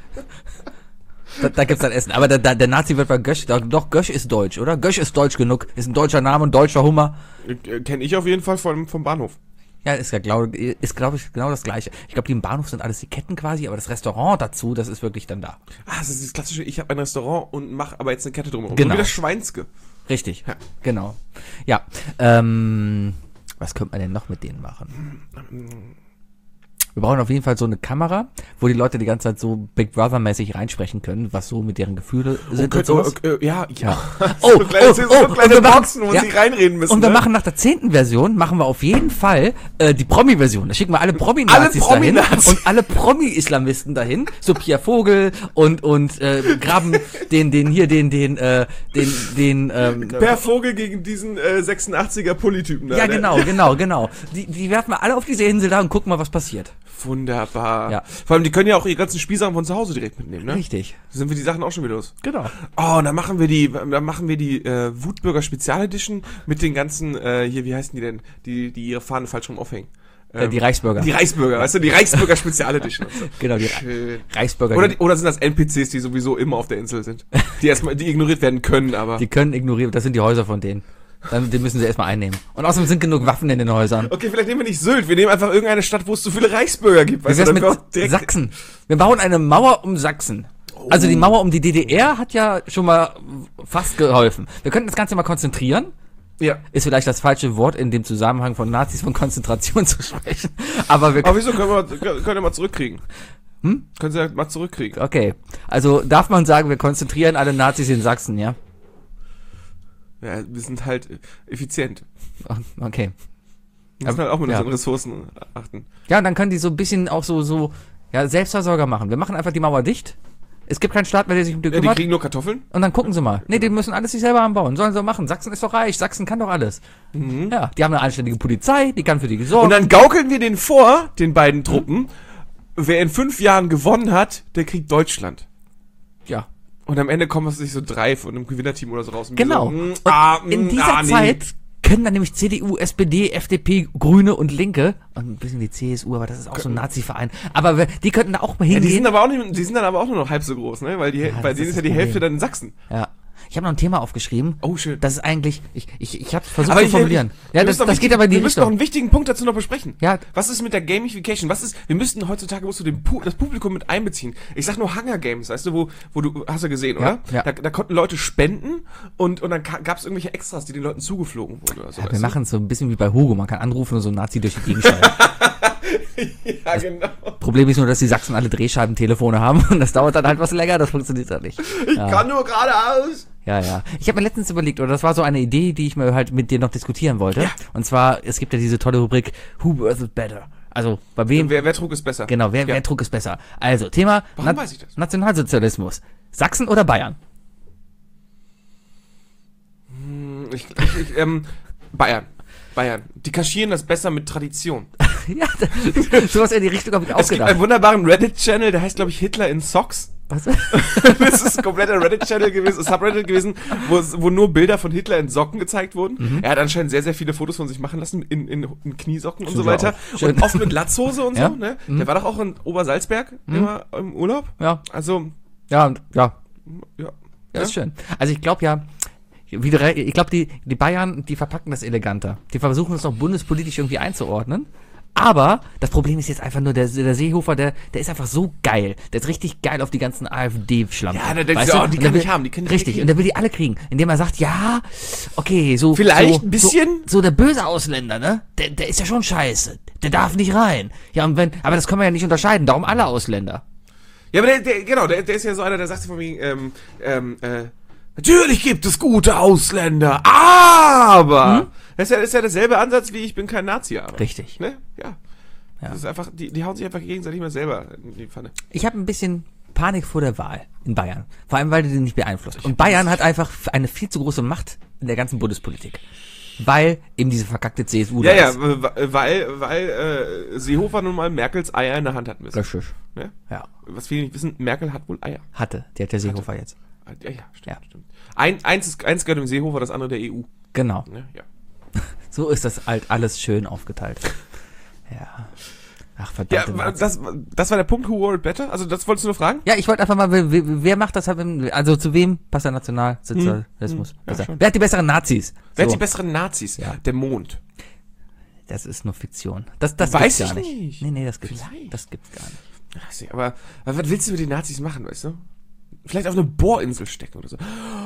Da, da gibt's dann Essen. Aber der, der, der Nazi wird bei Gösch, da, doch, Gösch ist deutsch, oder? Gösch ist deutsch genug. Ist ein deutscher Name, ein deutscher Hummer. Äh, Kenne ich auf jeden Fall vom, vom Bahnhof. Ja, ist ja, glaube ist, glaube ich, genau das Gleiche. Ich glaube, die im Bahnhof sind alles die Ketten quasi, aber das Restaurant dazu, das ist wirklich dann da. Ah, das ist das klassische, ich habe ein Restaurant und mache aber jetzt eine Kette drumherum. Genau. So wie das Schweinske. Richtig. Ja. Genau. Ja. Ähm, was könnte man denn noch mit denen machen? Wir brauchen auf jeden Fall so eine Kamera, wo die Leute die ganze Zeit so Big Brother-mäßig reinsprechen können, was so mit deren Gefühle sind und sowas. äh, äh, ja, ja. Oh, so kleine, oh, so oh, kleine und wir machen- Boxen, wo ja. sie reinreden müssen. Und wir ne? machen nach der zehnten Version, machen wir auf jeden Fall äh, die Promi-Version. Da schicken wir alle Promi-Nazis Alle dahin Promi-Nazis. und alle Promi-Islamisten dahin. So Pia Vogel und und äh, graben den den hier den den äh, den den ähm, Per Vogel gegen diesen äh, sechsundachtziger Pulli-Typen da. ja ne? genau genau genau. Die die werfen wir alle auf diese Insel da und gucken mal, was passiert. Wunderbar. Ja. Vor allem, die können ja auch ihre ganzen Spielsachen von zu Hause direkt mitnehmen, ne? Richtig. Sind wir die Sachen auch schon wieder los. Genau. Oh, und dann machen wir die, dann machen wir die äh, Wutbürger Spezial Edition mit den ganzen, äh, hier, wie heißen die denn, die, die ihre Fahnen falsch rum aufhängen. Äh, die Reichsbürger. Die Reichsbürger, weißt du, die Reichsbürger Spezial Edition. Und so. Genau, die Schön. Reichsbürger. Oder, die, die, oder sind das N P Cs, die sowieso immer auf der Insel sind? Die erstmal, die ignoriert werden können, aber. die können ignorieren, das sind die Häuser von denen. Dann, die müssen sie erstmal einnehmen. Und außerdem sind genug Waffen in den Häusern. Okay, vielleicht nehmen wir nicht Sylt, wir nehmen einfach irgendeine Stadt, wo es so viele Reichsbürger gibt. Wie Weißt wär's du, mit dann kommt direkt- Sachsen? Wir bauen eine Mauer um Sachsen. Also die Mauer um die D D R hat ja schon mal fast geholfen. Wir könnten das Ganze mal konzentrieren. Ja. Ist vielleicht das falsche Wort in dem Zusammenhang von Nazis von Konzentration zu sprechen. Aber wir Aber wieso können wir, können wir mal zurückkriegen? Hm? Können sie ja mal zurückkriegen. okay. Also darf man sagen, wir konzentrieren alle Nazis in Sachsen, ja? Ja, wir sind halt effizient. Okay. Wir müssen halt auch mit Ja. unseren Ressourcen achten. Ja, und dann können die so ein bisschen auch so, so, ja, Selbstversorger machen. Wir machen einfach die Mauer dicht. Es gibt keinen Staat mehr, der sich um die Ja, die kümmert. kriegen nur Kartoffeln. Und dann gucken sie mal. Nee, die müssen alles sich selber anbauen. Sollen sie machen. Sachsen ist doch reich. Sachsen kann doch alles. Ja, die haben eine anständige Polizei, die kann für die sorgen. Und dann gaukeln wir den vor, den beiden Truppen, wer in fünf Jahren gewonnen hat, der kriegt Deutschland. ja. Und am Ende kommen sich so drei von einem Gewinnerteam oder so raus. Und wir Genau. So, mm, Und ah, in mm, dieser ah, nee. Zeit können dann nämlich C D U, S P D, F D P, Grüne und Linke und ein bisschen die C S U, aber das ist auch so ein Nazi-Verein. Aber wir, die könnten da auch mal Ja, hingehen. die sind aber auch nicht, die sind dann aber auch nur noch halb so groß, ne? Weil die, Ja, bei das denen ist ist ja das die Hälfte Problem. dann in Sachsen. Ja. Ich habe noch ein Thema aufgeschrieben. Oh, schön. Das ist eigentlich, ich, ich, ich habe versucht Aber zu ich- formulieren. wir Ja, das, müssen noch das wichtig- geht aber in die Wir müssen noch Richtung. einen wichtigen Punkt dazu noch besprechen. Ja. Was ist mit der Gamification? Was ist, wir müssten heutzutage, musst du den Pu das Publikum mit einbeziehen. Ich sag nur Hunger Games, weißt du, wo, wo du, hast du gesehen, oder? ja. Da, da konnten Leute spenden und, und dann gab es irgendwelche Extras, die den Leuten zugeflogen wurden oder so. Ja, wir weißt machen es so ein bisschen wie bei Hugo. Man kann anrufen und so einen Nazi durch die Gegend steuern. du? Ja, genau. Problem ist nur, dass die Sachsen alle Drehscheibentelefone haben und das dauert dann halt was länger, das funktioniert dann nicht. Ich Ja. kann nur geradeaus. Ja, ja. Ich habe mir letztens überlegt, oder das war so eine Idee, die ich mir halt mit dir noch diskutieren wollte. Ja. Und zwar, es gibt ja diese tolle Rubrik Who versus Better. Also, bei wem, Wer, wer trug es besser? genau, wer, Ja. wer Druck ist besser? Also, Thema Warum weiß ich das? Nationalsozialismus. Sachsen oder Bayern? Ich, ich, ich, ähm, Bayern. Bayern. Die kaschieren das besser mit Tradition. Ja, sowas in die Richtung habe ich auch Es gibt gedacht. einen wunderbaren Reddit-Channel, der heißt, glaube ich, Hitler in Socks. Was? Das ist ein kompletter Reddit-Channel gewesen, Subreddit gewesen, wo, es, wo nur Bilder von Hitler in Socken gezeigt wurden. Mhm. Er hat anscheinend sehr, sehr viele Fotos von sich machen lassen, in, in, in Kniesocken und Schön so weiter. auch. Schön. Und oft mit Latzhose und Ja. so, ne? Mhm. Der war doch auch in Obersalzberg immer im Urlaub. Ja, Also, ja, und- ja. ja, Ja, ist schön. Also ich glaube ja, wieder, ich glaube, die, die Bayern, die verpacken das eleganter. Die versuchen es auch bundespolitisch irgendwie einzuordnen. Aber das Problem ist jetzt einfach nur, der, der Seehofer, der, der ist einfach so geil. Der ist richtig geil auf die ganzen AfD-Schlampen. Ja, der denkt so, oh, die kann ich haben, die kann ich Richtig, kriegen. und der will die alle kriegen. Indem er sagt, ja, okay, so. Vielleicht so, ein bisschen. So, so der böse Ausländer, ne? Der, der ist ja schon scheiße. Der darf nicht rein. Ja, und wenn, aber das können wir ja nicht unterscheiden. Darum alle Ausländer. Ja, aber der, der genau, der, der ist ja so einer, der sagt von mir, ähm, ähm, äh, natürlich gibt es gute Ausländer, aber... Hm? Das ist ja, das ist ja derselbe Ansatz wie ich bin kein Nazi. Aber, Richtig. Ne? Ja. ja. Das ist einfach, die, die hauen sich einfach gegenseitig mal selber in die Pfanne. Ich habe ein bisschen Panik vor der Wahl in Bayern. Vor allem, weil die den nicht beeinflusst. Und Bayern hat einfach eine viel zu große Macht in der ganzen Bundespolitik. Weil eben diese verkackte C S U ja, da ja, ist. weil, weil äh, Seehofer nun mal Merkels Eier in der Hand hatten müssen. Richtig. Ne? Ja. Was viele nicht wissen, Merkel hat wohl Eier. Hatte. Die hat der Seehofer jetzt. Ja, ja, stimmt, Ja. stimmt. Ein, eins, ist, eins gehört dem Seehofer, das andere der E U. Genau. Ne? Ja. So ist das halt alles schön aufgeteilt. Ja. Ach, verdammt. Ja, das, das war der Punkt, who wore it better? Also das wolltest du nur fragen? Ja, ich wollte einfach mal, wer, wer macht das halt, im- also zu wem passt der Nationalsozialismus? Hm, ja, besser? schon. Wer hat die besseren Nazis? Wer hat So, die besseren Nazis? Ja. Der Mond. das ist nur Fiktion. Das, das Weiß gibt's gar ich nicht. nicht. Nee, nee, das gibt's. Vielleicht. Das gibt's gar nicht. Ach, see, aber, aber was willst du mit den Nazis machen, weißt du? Vielleicht auf eine Bohrinsel stecken oder so.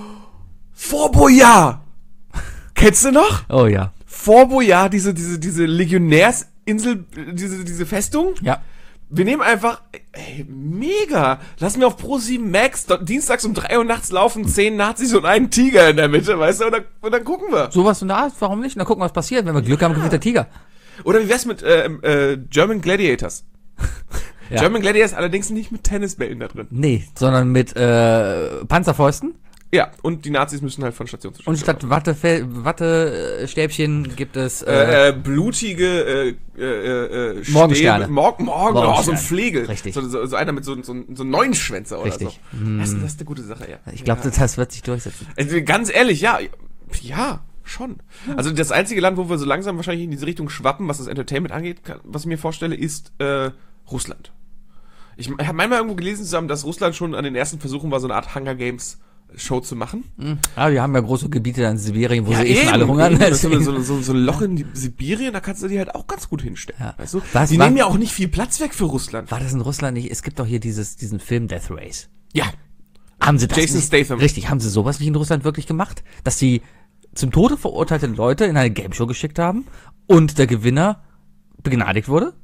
Fort Boyard! Kennst du noch? Oh ja. Fort Boyard, diese, diese, diese Legionärsinsel, diese, diese Festung? Ja. Wir nehmen einfach, ey, mega. Lassen wir auf Pro sieben Max do- dienstags um drei Uhr nachts laufen, zehn Nazis und einen Tiger in der Mitte, weißt du? Und dann, und dann gucken wir. Sowas in der Art, warum nicht? Und dann gucken, was passiert. Wenn wir Glück haben, gewinnt der Tiger. Oder wie wär's mit äh, äh, German Gladiators? Ja. German Gladiators allerdings nicht mit Tennisbällen da drin. Nee, sondern mit äh, Panzerfäusten. Ja, und die Nazis müssen halt von Station zu Station. Und statt Watte, Wattestäbchen gibt es äh, Äh, äh, blutige äh, äh, äh, Morgensterne. Stäbe- Morgen, morgen, oh, so ein Morgensterne. Flegel. Richtig. So, so, so einer mit so, so, so neun Schwänzer oder Richtig. so. Das, das ist eine gute Sache, ja. ich glaube, ja. das wird sich durchsetzen. Also, ganz ehrlich, ja. Ja, schon. Also das einzige Land, wo wir so langsam wahrscheinlich in diese Richtung schwappen, was das Entertainment angeht, kann, was ich mir vorstelle, ist äh, Russland. Ich habe manchmal irgendwo gelesen zusammen, dass Russland schon an den ersten Versuchen war, so eine Art Hunger Games Show zu machen. Ah, wir haben ja große Gebiete in Sibirien, wo sie eh eben, schon alle hungern. eben. Das ist so, deswegen- so, so, so ein Loch in die Sibirien, da kannst du die halt auch ganz gut hinstellen. Ja. Weißt du? Was, die was- nehmen ja auch nicht viel Platz weg für Russland. War das in Russland nicht? Es gibt doch hier dieses, diesen Film Death Race. Ja. Haben sie das Jason nicht? Statham. Richtig, haben sie sowas nicht in Russland wirklich gemacht? Dass sie zum Tode verurteilte Leute in eine Game Show geschickt haben und der Gewinner begnadigt wurde?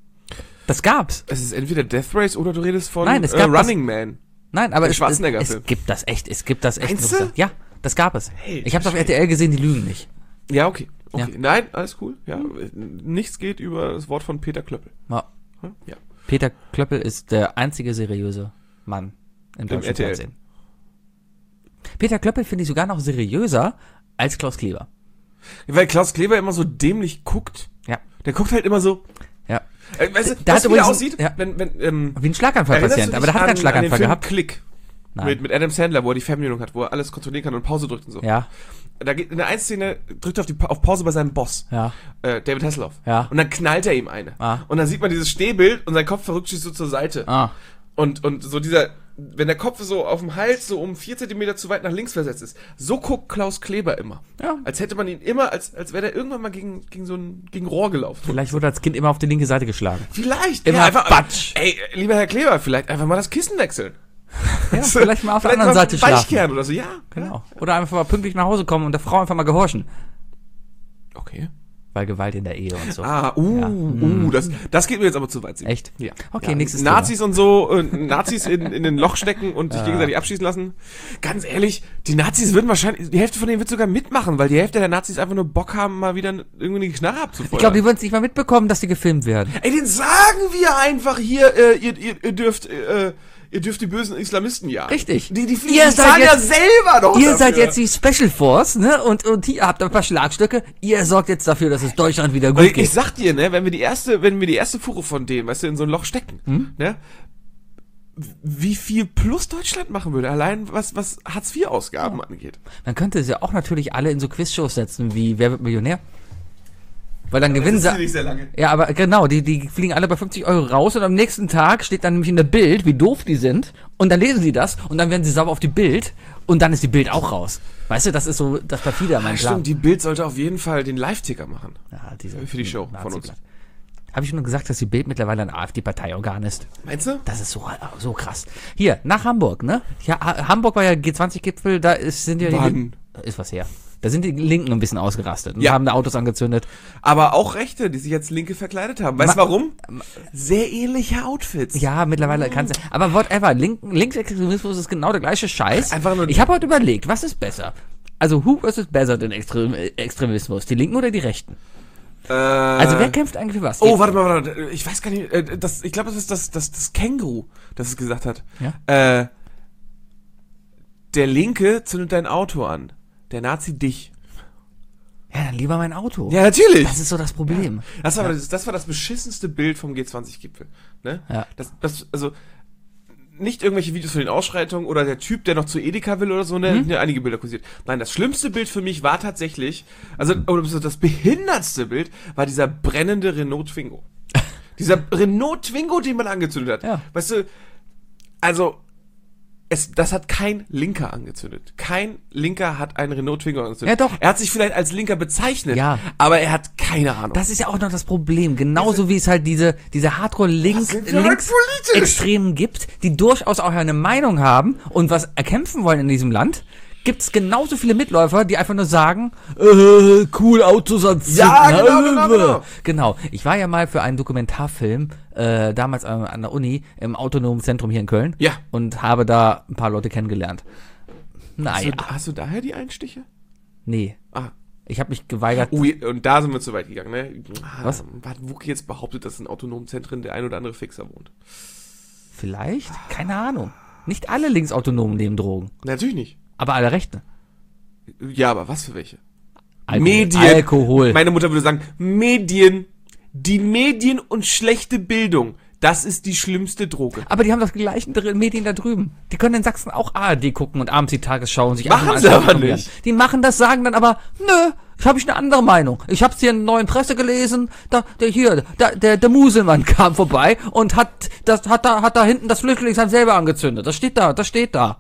Das gab's. Es ist entweder Death Race oder du redest von Nein, es äh, gab das- Running Man. Nein, aber Der es, es, Schwarzenegger-Film. es gibt das echt, es gibt das echt. in Meinst du? Russland. Ja, das gab es. Hey, ich habe auf shit. R T L gesehen, die lügen nicht. Ja, okay. okay. Ja. Nein, alles cool. Ja, nichts geht über das Wort von Peter Klöppel. Ja. Hm? Ja. Peter Klöppel ist der einzige seriöse Mann im deutschen R T L. Fernsehen. Peter Klöppel finde ich sogar noch seriöser als Klaus Kleber. Weil Klaus Kleber immer so dämlich guckt. Ja. Der guckt halt immer so. Ja. Äh, weißt du, Der was hat wie der übrigens- aussieht, ja. wenn, wenn, ähm, Wie ein Schlaganfallpatient, aber der hat keinen an, an den Schlaganfall Film gehabt. Klick. Nein. Mit, mit Adam Sandler, wo er die Fernbedienung hat, wo er alles kontrollieren kann und Pause drückt und so. Ja, Da geht in der einen Szene, drückt er auf, die, Pa- auf Pause bei seinem Boss, ja. äh, David Hasselhoff. Ja. Und dann knallt er ihm eine. Ah. Und dann sieht man dieses Stehbild und sein Kopf verrückt sich so zur Seite. Ah. Und, und so dieser, wenn der Kopf so auf dem Hals so um vier Zentimeter zu weit nach links versetzt ist, so guckt Klaus Kleber immer. Ja. Als hätte man ihn immer, als, als wäre der irgendwann mal gegen, gegen so ein, gegen Rohr gelaufen. Vielleicht wurde als Kind immer auf die linke Seite geschlagen. Vielleicht. Immer ja, einfach, Batsch. Ey, lieber Herr Kleber, vielleicht einfach mal das Kissen wechseln. Ja, vielleicht mal auf der Vielleicht anderen mal Seite schlafen. Weichkern oder so, ja. Genau. Oder einfach mal pünktlich nach Hause kommen und der Frau einfach mal gehorchen. Okay. Weil Gewalt in der Ehe und so. Ah, uh, Ja. uh, das, das geht mir jetzt aber zu weit. Echt? Ja. Okay, ja. nächstes Nazis und so, äh, Nazis in, in den Loch stecken und sich gegenseitig abschießen lassen. Ganz ehrlich, die Nazis würden wahrscheinlich, die Hälfte von denen wird sogar mitmachen, weil die Hälfte der Nazis einfach nur Bock haben, mal wieder irgendwie eine Knarre abzufeuern. Ich glaube, die würden es nicht mal mitbekommen, dass die gefilmt werden. Ey, den sagen wir einfach hier, äh, ihr, ihr, ihr dürft, äh, ihr dürft die bösen Islamisten jagen. Richtig. Die, die fliegen, Ihr die seid zahlen ja jetzt- selber doch Ihr dafür. seid jetzt die Special Force, ne? Und, und hier habt ihr ein paar Schlagstücke. Ihr sorgt jetzt dafür, dass es Deutschland wieder gut Weil ich, geht. ich sag dir, ne, wenn wir die erste, wenn wir die erste Fuhre von denen, weißt du, in so ein Loch stecken, Hm? ne, wie viel plus Deutschland machen würde, allein was, was Hartz vier Ausgaben angeht. Man könnte sie auch natürlich alle in so Quizshows setzen, wie Wer wird Millionär? Weil dann gewinnen Das ist sie. nicht sehr lange. Ja, aber genau, die, die fliegen alle bei fünfzig Euro raus und am nächsten Tag steht dann nämlich in der Bild, wie doof die sind. Und dann lesen sie das und dann werden sie sauber auf die Bild und dann ist die Bild auch raus. Weißt du, das ist so das perfide an meinem Plan. Stimmt, die Bild sollte auf jeden Fall den Live-Ticker machen. Ja, diese, Für die Show von uns. Habe ich schon gesagt, dass die Bild mittlerweile ein AfD-Parteiorgan ist? Meinst du? Das ist so, so krass. Hier, nach Hamburg, ne? Ja, Ha- Hamburg war ja G zwanzig-Gipfel, da ist, sind ja die Wann? Linken, ist was her. Da sind die Linken ein bisschen ausgerastet und Ja. haben da Autos angezündet. Aber auch Rechte, die sich jetzt Linke verkleidet haben. Weißt du Ma- warum? Sehr ähnliche Outfits. Ja, mittlerweile kannst du. Aber whatever, Linken, Linksextremismus ist genau der gleiche Scheiß. Einfach nur- Ich habe heute überlegt, was ist besser? Also, who is besser denn Extrem Extremismus? Die Linken oder die Rechten? Äh, Also, wer kämpft eigentlich für was? Oh, warte mal, warte. Ich weiß gar nicht. äh, Das, ich glaube, das ist das, das, das Känguru, das es gesagt hat. Ja? Äh, der Linke zündet dein Auto an. Der Nazi dich. Ja, dann lieber mein Auto. Ja, natürlich. Das ist so das Problem. Das war, das, das war das beschissenste Bild vom G zwanzig-Gipfel. Ne? Ja. Das, das, also, nicht irgendwelche Videos von den Ausschreitungen oder der Typ, der noch zu Edeka will oder so, ne? Hm? Ja, einige Bilder kursiert. Nein, das schlimmste Bild für mich war tatsächlich, also, oder das behindertste Bild war dieser brennende Renault Twingo. Dieser Renault Twingo, den man angezündet hat. Ja. Weißt du, also, es, das hat kein Linker angezündet. Kein Linker hat einen Renault Twingo angezündet. Ja, doch. Er hat sich vielleicht als Linker bezeichnet, Ja. aber er hat keine Ahnung. Das ist ja auch noch das Problem. Genauso wie es halt diese, diese Hardcore-Links, sind wir halt links politisch? Extremen gibt, die durchaus auch eine Meinung haben und was erkämpfen wollen in diesem Land, gibt es genauso viele Mitläufer, die einfach nur sagen, äh, cool, Autos anzünden. Ja, genau, genau, genau. Genau. Ich war ja mal für einen Dokumentarfilm, äh, damals an, an der Uni, im Autonomen Zentrum hier in Köln. Ja. Und habe da ein paar Leute kennengelernt. Hast, Naja, du, hast du daher die Einstiche? nee. Ah. Ich habe mich geweigert. Oh, und da sind wir zu weit gegangen, ne? Ah, Was? Hat Wookie jetzt behauptet, dass in autonomen Zentren der ein oder andere Fixer wohnt? Vielleicht? Keine Ahnung. Nicht alle Linksautonomen nehmen Drogen. Natürlich nicht. Aber alle Rechten. Ja, aber was für welche? Alkohol. Medien. Alkohol. Meine Mutter würde sagen, Medien. Die Medien und schlechte Bildung. Das ist die schlimmste Droge. Aber die haben doch die gleichen dr- Medien da drüben. Die können in Sachsen auch A R D gucken und abends die Tagesschau und sich Machen einfach sie mal aber informieren. nicht. Die machen das, sagen dann aber, nö, ich habe ich eine andere Meinung. Ich hab's hier in der neuen Presse gelesen, da, der hier, da, der, der Muselmann kam vorbei und hat, das, hat da, hat da hinten das Flüchtlingsheim selber angezündet. Das steht da, das steht da.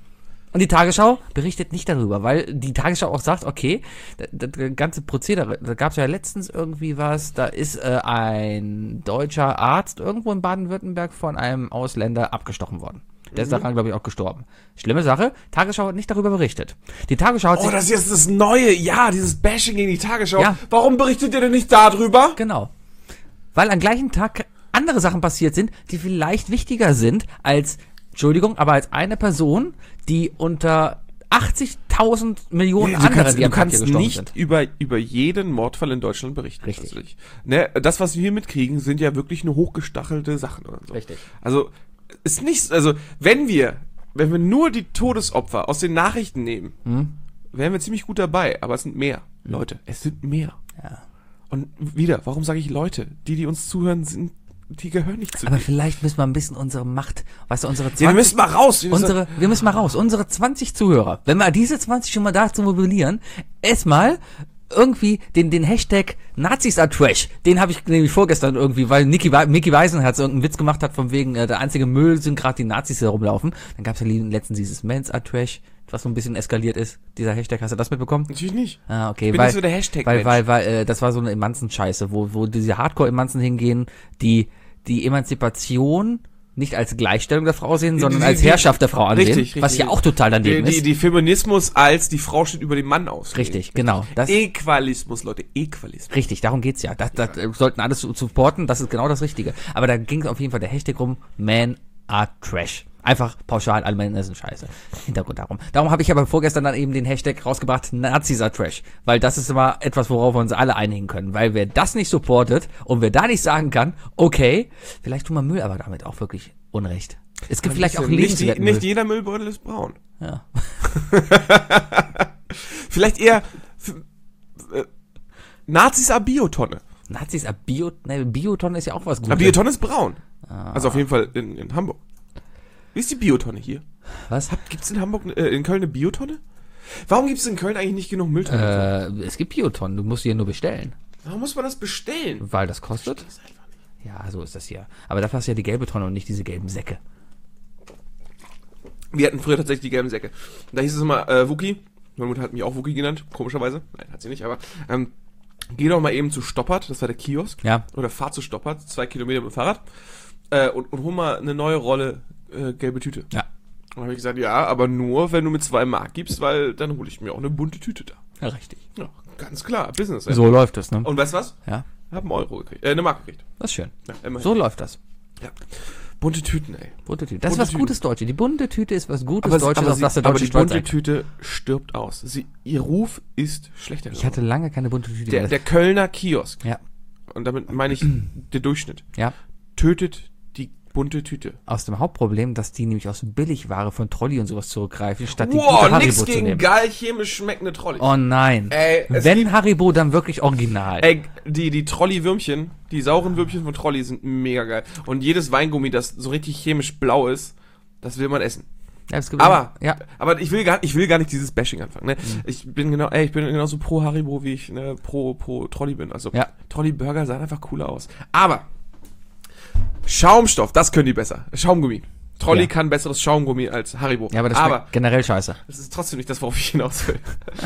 Und die Tagesschau berichtet nicht darüber, weil die Tagesschau auch sagt, okay, das, das ganze Prozedere, da gab es ja letztens irgendwie was, da ist äh, ein deutscher Arzt irgendwo in Baden-Württemberg von einem Ausländer abgestochen worden. Der ist daran, glaube ich, auch gestorben. Schlimme Sache, Tagesschau hat nicht darüber berichtet. Die Tagesschau hat Oh, sich... das ist jetzt das Neue. Ja, dieses Bashing gegen die Tagesschau. Ja. Warum berichtet ihr denn nicht darüber? Genau. Weil am gleichen Tag andere Sachen passiert sind, die vielleicht wichtiger sind als, Entschuldigung, aber als eine Person, die unter achtzigtausend Millionen Ja, andere, du kannst, die du am Tag hier kannst gestorben nicht sind. über, über jeden Mordfall in Deutschland berichten. Richtig. tatsächlich. Ne, das, was wir hier mitkriegen, sind ja wirklich nur hochgestachelte Sachen oder so. Richtig. Also, ist nicht, also, wenn wir, wenn wir nur die Todesopfer aus den Nachrichten nehmen, Hm? wären wir ziemlich gut dabei, aber es sind mehr. Leute, es sind mehr. Ja. Und wieder, warum sage ich Leute? Die, die uns zuhören, sind, die gehören nicht zu Aber dir. vielleicht müssen wir ein bisschen unsere Macht, weißt du, unsere Ja, wir müssen mal raus. Wir müssen- unsere, wir müssen mal raus, unsere zwanzig Zuhörer, wenn wir diese zwanzig schon mal dazu mobilieren, erstmal irgendwie den, den Hashtag Nazis are Trash, den habe ich nämlich vorgestern irgendwie, weil Niki, We- Micky Weisenherz irgendeinen Witz gemacht hat, von wegen, äh, der einzige Müll sind gerade die Nazis, die da rumlaufen. Dann gab es ja letztens dieses Mens are Trash, was so ein bisschen eskaliert ist, dieser Hashtag, hast du das mitbekommen? Natürlich nicht. Ah, okay, Ich bin weil, nicht so der Hashtag-Mensch. weil, weil, weil, äh, das war so eine Emanzen-Scheiße, wo, wo diese Hardcore-Emanzen hingehen, die die Emanzipation nicht als Gleichstellung der Frau sehen, sondern die- als die- Herrschaft der Frau ansehen, richtig, richtig. was ja auch total daneben Die, die, ist. die Feminismus als die Frau steht über den Mann aus. Richtig, genau. Das, Equalismus, Leute, Equalismus. richtig, darum geht's ja. Das, das äh, sollten alles su- supporten, das ist genau das Richtige. Aber da ging es auf jeden Fall der Hashtag rum, Men are Trash. Einfach pauschal, alle Männer sind scheiße. Hintergrund darum. Darum habe ich aber vorgestern dann eben den Hashtag rausgebracht, Nazis are Trash. Weil das ist immer etwas, worauf wir uns alle einigen können. Weil wer das nicht supportet und wer da nicht sagen kann, okay, vielleicht tun wir Müll aber damit auch wirklich Unrecht. Es gibt vielleicht auch nicht, die, lebenswerten nicht Müll. jeder Müllbeutel ist braun. Ja. Vielleicht eher f- äh, Nazis are Biotonne. Nazis are Bio... Ne, Biotonne ist ja auch was Gutes. Aber Biotonne ist braun. Ah. Also auf jeden Fall in, in Hamburg. Wie ist die Biotonne hier? Was? Gibt es in Hamburg, äh, in Köln eine Biotonne? Warum gibt es in Köln eigentlich nicht genug Mülltonnen? Äh, es gibt Biotonnen, du musst sie ja nur bestellen. Warum muss man das bestellen? Weil das kostet? Das ist einfach nicht. Ja, so ist das hier. Aber dafür hast du ja die gelbe Tonne und nicht diese gelben Säcke. Wir hatten früher tatsächlich die gelben Säcke. Da hieß es immer, äh, Wookie. Meine Mutter hat mich auch Wookie genannt, komischerweise. Nein, hat sie nicht, aber ähm, geh doch mal eben zu Stoppert, das war der Kiosk. Ja. Oder fahr zu Stoppert, zwei Kilometer mit dem Fahrrad. Äh, und, und hol mal eine neue Rolle äh, gelbe Tüte. Ja. Und dann habe ich gesagt, ja, aber nur, wenn du mir zwei Mark gibst, weil dann hole ich mir auch eine bunte Tüte da. Ja, richtig. Ja, ganz klar, Business. Ey. So läuft das, ne? Und weißt du was? Ja. Hab einen Euro gekriegt, äh, eine Mark gekriegt. Das ist schön. Ja, immerhin. So läuft das. Ja. Bunte Tüten, ey. Bunte Tüte. Das Bunte ist was Tüten. Gutes Deutsche. Die bunte Tüte ist was Gutes Aber, Deutsches, aber, auf sie, das der aber Deutsche die stolz bunte sein kann. Tüte stirbt aus. Sie, ihr Ruf ist schlechter Ich hatte lange keine bunte Tüte der, mehr. der Kölner Kiosk, Ja. und damit meine ich der Durchschnitt, Ja. tötet die bunte Tüte. Aus dem Hauptproblem, dass die nämlich aus Billigware von Trolli und sowas zurückgreifen, statt die Wow, gute nix Haribo zu gegen nehmen. geil chemisch schmeckende Trolleys. Oh nein. Ey, es Wenn gibt- Haribo, dann wirklich original. Ey, die, die Trolli-Würmchen, die sauren Würmchen von Trolli sind mega geil. Und jedes Weingummi, das so richtig chemisch blau ist, das will man essen. Ja, es gibt- Aber, ja. aber ich will gar, ich will gar nicht dieses Bashing anfangen. Ne? Ich bin genau, ey, ich bin genauso pro Haribo, wie ich ne, pro, pro Trolli bin. Also Ja. Trolli-Burger sahen einfach cooler aus. Aber Schaumstoff, das können die besser. Schaumgummi. Trolli Ja. kann besseres Schaumgummi als Haribo. Ja, aber das aber schmeckt generell scheiße. das ist trotzdem nicht das, worauf ich hinaus will.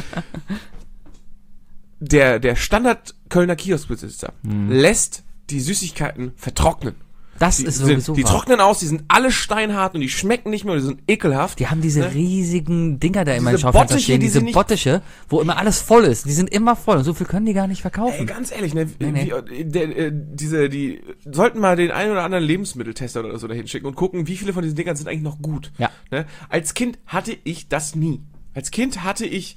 der, der Standard Kölner Kioskbesitzer lässt die Süßigkeiten vertrocknen. Das Die, ist sind, sowieso die wahr. trocknen aus, die sind alle steinhart und die schmecken nicht mehr, die sind ekelhaft. Die haben diese Ne? riesigen Dinger da immer in Diese Schaufenster Bottiche, stehen, die diese sind nicht- Bottiche, wo immer alles voll ist. Die sind immer voll und so viel können die gar nicht Ey, verkaufen. ganz ehrlich, ne, Nee, nee. Wie, der, äh, diese, die sollten mal den einen oder anderen Lebensmitteltester oder so dahin schicken und gucken, wie viele von diesen Dingern sind eigentlich noch gut. Ja. Ne? Als Kind hatte ich das nie. Als Kind hatte ich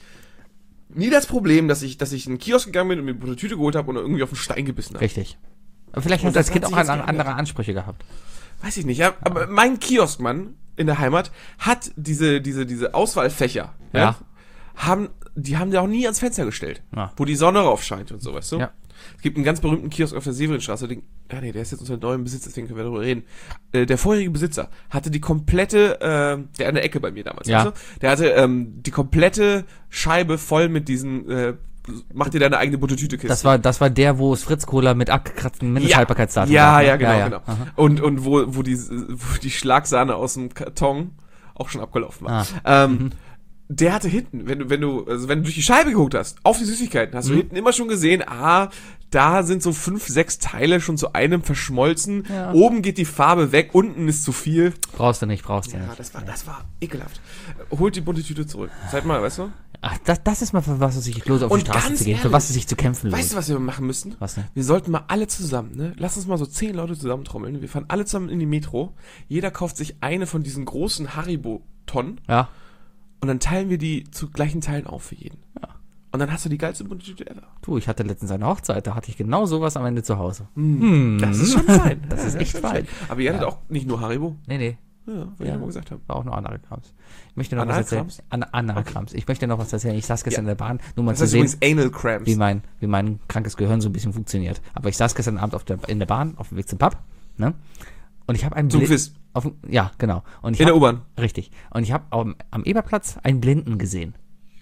nie das Problem, dass ich, dass ich in einen Kiosk gegangen bin und mir eine Tüte geholt habe und irgendwie auf einen Stein gebissen habe. Richtig. Aber vielleicht Und hast du als das Kind hat auch sich jetzt an, geändert. andere Ansprüche gehabt. Weiß ich nicht, ja. Aber mein Kioskmann in der Heimat hat diese, diese, diese Auswahlfächer, ja, Ja. haben, die haben die auch nie ans Fenster gestellt, Ja. wo die Sonne rauf scheint und so, weißt du? Ja. Es gibt einen ganz berühmten Kiosk auf der Severinstraße, den, ja nee, der ist jetzt unser neuer Besitzer, deswegen können wir darüber reden. Äh, der vorherige Besitzer hatte die komplette, äh, der an der Ecke bei mir damals, Ja. weißt du? Der hatte ähm, die komplette Scheibe voll mit diesen, äh, mach dir deine eigene bunte Tüte Kiste. Das war, das war der, wo es Fritz Cola mit abgekratzten Mindesthaltbarkeitsdatum ja, gab, ne? ja, genau, ja. genau. Aha. Und, und wo, wo, die, wo die Schlagsahne aus dem Karton auch schon abgelaufen war. Ah. Ähm, der hatte hinten, wenn du, wenn du, also wenn du durch die Scheibe geguckt hast, auf die Süßigkeiten, hast du Mhm. hinten immer schon gesehen, ah, da sind so fünf, sechs Teile schon zu einem verschmolzen. Ja. Oben geht die Farbe weg, unten ist zu viel. Brauchst du nicht, brauchst du Ja, nicht. das war, das war ekelhaft. Holt die bunte Tüte zurück. Seid mal, weißt du? Ach, das, das ist mal für was es sich lohnt, auf Und die Straße ganz zu gehen, für ehrlich, was es sich zu kämpfen lohnt. Weißt du, was wir machen müssten? Was denn? Wir sollten mal alle zusammen, ne? Lass uns mal so zehn Leute zusammentrommeln. Wir fahren alle zusammen in die Metro. Jeder kauft sich eine von diesen großen Haribo-Tonnen Ja. und dann teilen wir die zu gleichen Teilen auf für jeden. Ja. Und dann hast du die geilste bunte Tüte ever. Du, ich hatte letztens eine Hochzeit, da hatte ich genau sowas am Ende zu Hause. Das ist schon fein. Das ist echt schon fein. Aber ihr hattet Ja. auch nicht nur Haribo. Nee, nee. Ja, weil Ja. ich mal gesagt habe. War auch nur Analkrams. Ich möchte noch was erzählen. Analkrams? An Analkrams. Ich möchte noch was erzählen. Ich saß gestern Ja. in der Bahn, nur mal Das zu heißt sehen, übrigens Anal Cramps. wie mein, wie mein krankes Gehirn so ein bisschen funktioniert. Aber ich saß gestern Abend auf der, in der Bahn, auf dem Weg zum Pub, ne? Und ich habe einen Zum Bli- Quiz. Auf, dem- ja, genau. Und ich In der hab, U-Bahn. Richtig. Und ich habe am, am Eberplatz einen Blinden gesehen.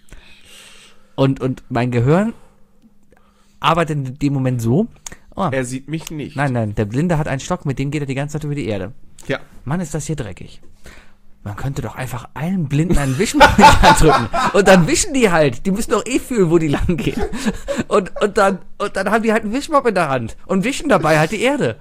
Und, und mein Gehirn arbeitet in dem Moment so. Oh, Er sieht mich nicht. nein, nein, der Blinde hat einen Stock, mit dem geht er die ganze Zeit über die Erde. Ja. Mann, ist das hier dreckig. Man könnte doch einfach allen Blinden einen Wischmopp in die Hand drücken. Und dann wischen die halt. Die müssen doch eh fühlen, wo die lang gehen. Und, und, dann, und dann haben die halt einen Wischmopp in der Hand. Und wischen dabei halt die Erde.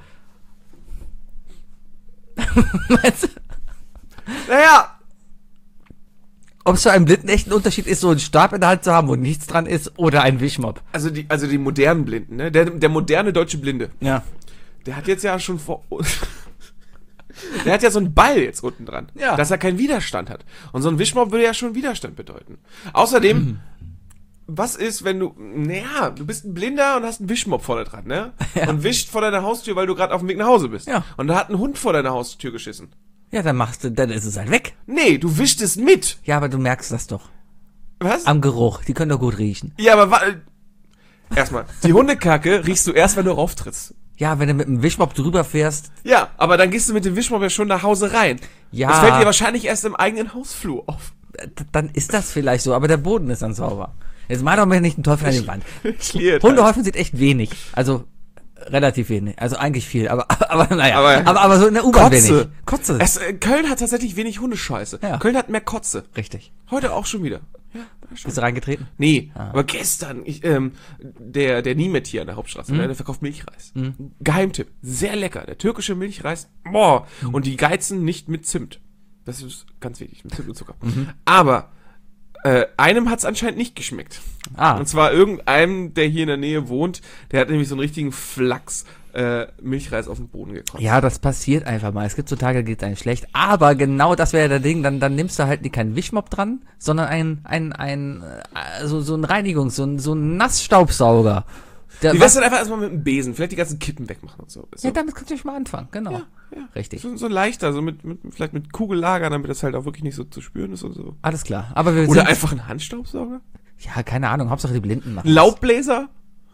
Meinst du, Naja, ob es für einen Blinden echt ein Unterschied ist, so einen Stab in der Hand zu haben, wo nichts dran ist, oder ein Wischmopp? also die, also die modernen Blinden, ne? Der, der moderne deutsche Blinde. Ja. Der hat jetzt ja schon vor. Der hat ja so einen Ball jetzt unten dran, Ja. dass er keinen Widerstand hat. Und so ein Wischmopp würde ja schon Widerstand bedeuten. Außerdem, was ist, wenn du, naja, du bist ein Blinder und hast einen Wischmopp vorne dran, ne? Ja. Und wischt vor deiner Haustür, weil du gerade auf dem Weg nach Hause bist. Ja. Und da hat ein Hund vor deiner Haustür geschissen. Ja, dann machst du, dann ist es halt weg. Nee, du wischst es mit. Ja, aber du merkst das doch. Was? Am Geruch. Die können doch gut riechen. Ja, aber wa- erstmal, die Hundekacke riechst du erst, wenn du rauftrittst. Ja, wenn du mit dem Wischmopp drüber fährst. Ja, aber dann gehst du mit dem Wischmopp ja schon nach Hause rein. Ja. Das fällt dir wahrscheinlich erst im eigenen Hausflur auf. d- dann ist das vielleicht so, aber der Boden ist dann sauber. Jetzt mal doch mal nicht einen Teufel an die Wand. Schliert Hundehäufen sieht echt wenig. Also, relativ wenig. Also eigentlich viel, aber, aber naja. Aber- Aber, aber, so in der U-Bahn Kotze. wenig. Kotze. Es, äh, Köln hat tatsächlich wenig Hundescheiße. Ja. Köln hat mehr Kotze. Richtig. Heute auch schon wieder. Ja, schon. Bist du reingetreten? Nee, Ah. aber gestern, ich, ähm, der, der Niemet hier an der Hauptstraße, Mhm. ne, der verkauft Milchreis. Geheimtipp. Sehr lecker. Der türkische Milchreis, boah. Mhm. Und die geizen nicht mit Zimt. Das ist ganz wichtig, mit Zimt und Zucker. Mhm. Aber, äh, einem hat's anscheinend nicht geschmeckt. Ah. Und zwar irgendeinem, der hier in der Nähe wohnt, der hat nämlich so einen richtigen Flachs, äh, Milchreis auf den Boden gekotzt. Ja, das passiert einfach mal. Es gibt so Tage, da geht's einem schlecht. Aber genau das wäre ja der Ding. Dann, dann nimmst du halt keinen Wischmopp dran, sondern ein, ein, ein, äh, so, so ein Reinigungs-, so ein, so ein Nassstaubsauger. Der, Die was, wirst dann einfach erstmal mit dem Besen, vielleicht die ganzen Kippen wegmachen und so. so. ja, damit kannst du schon mal anfangen. Genau. Ja, ja. Richtig. So, so leichter, so mit, mit, vielleicht mit Kugellager, damit das halt auch wirklich nicht so zu spüren ist und so. Alles klar. Aber wir Oder sind, einfach ein Handstaubsauger? ja, keine Ahnung. Hauptsache die Blinden machen. Ein Laubbläser?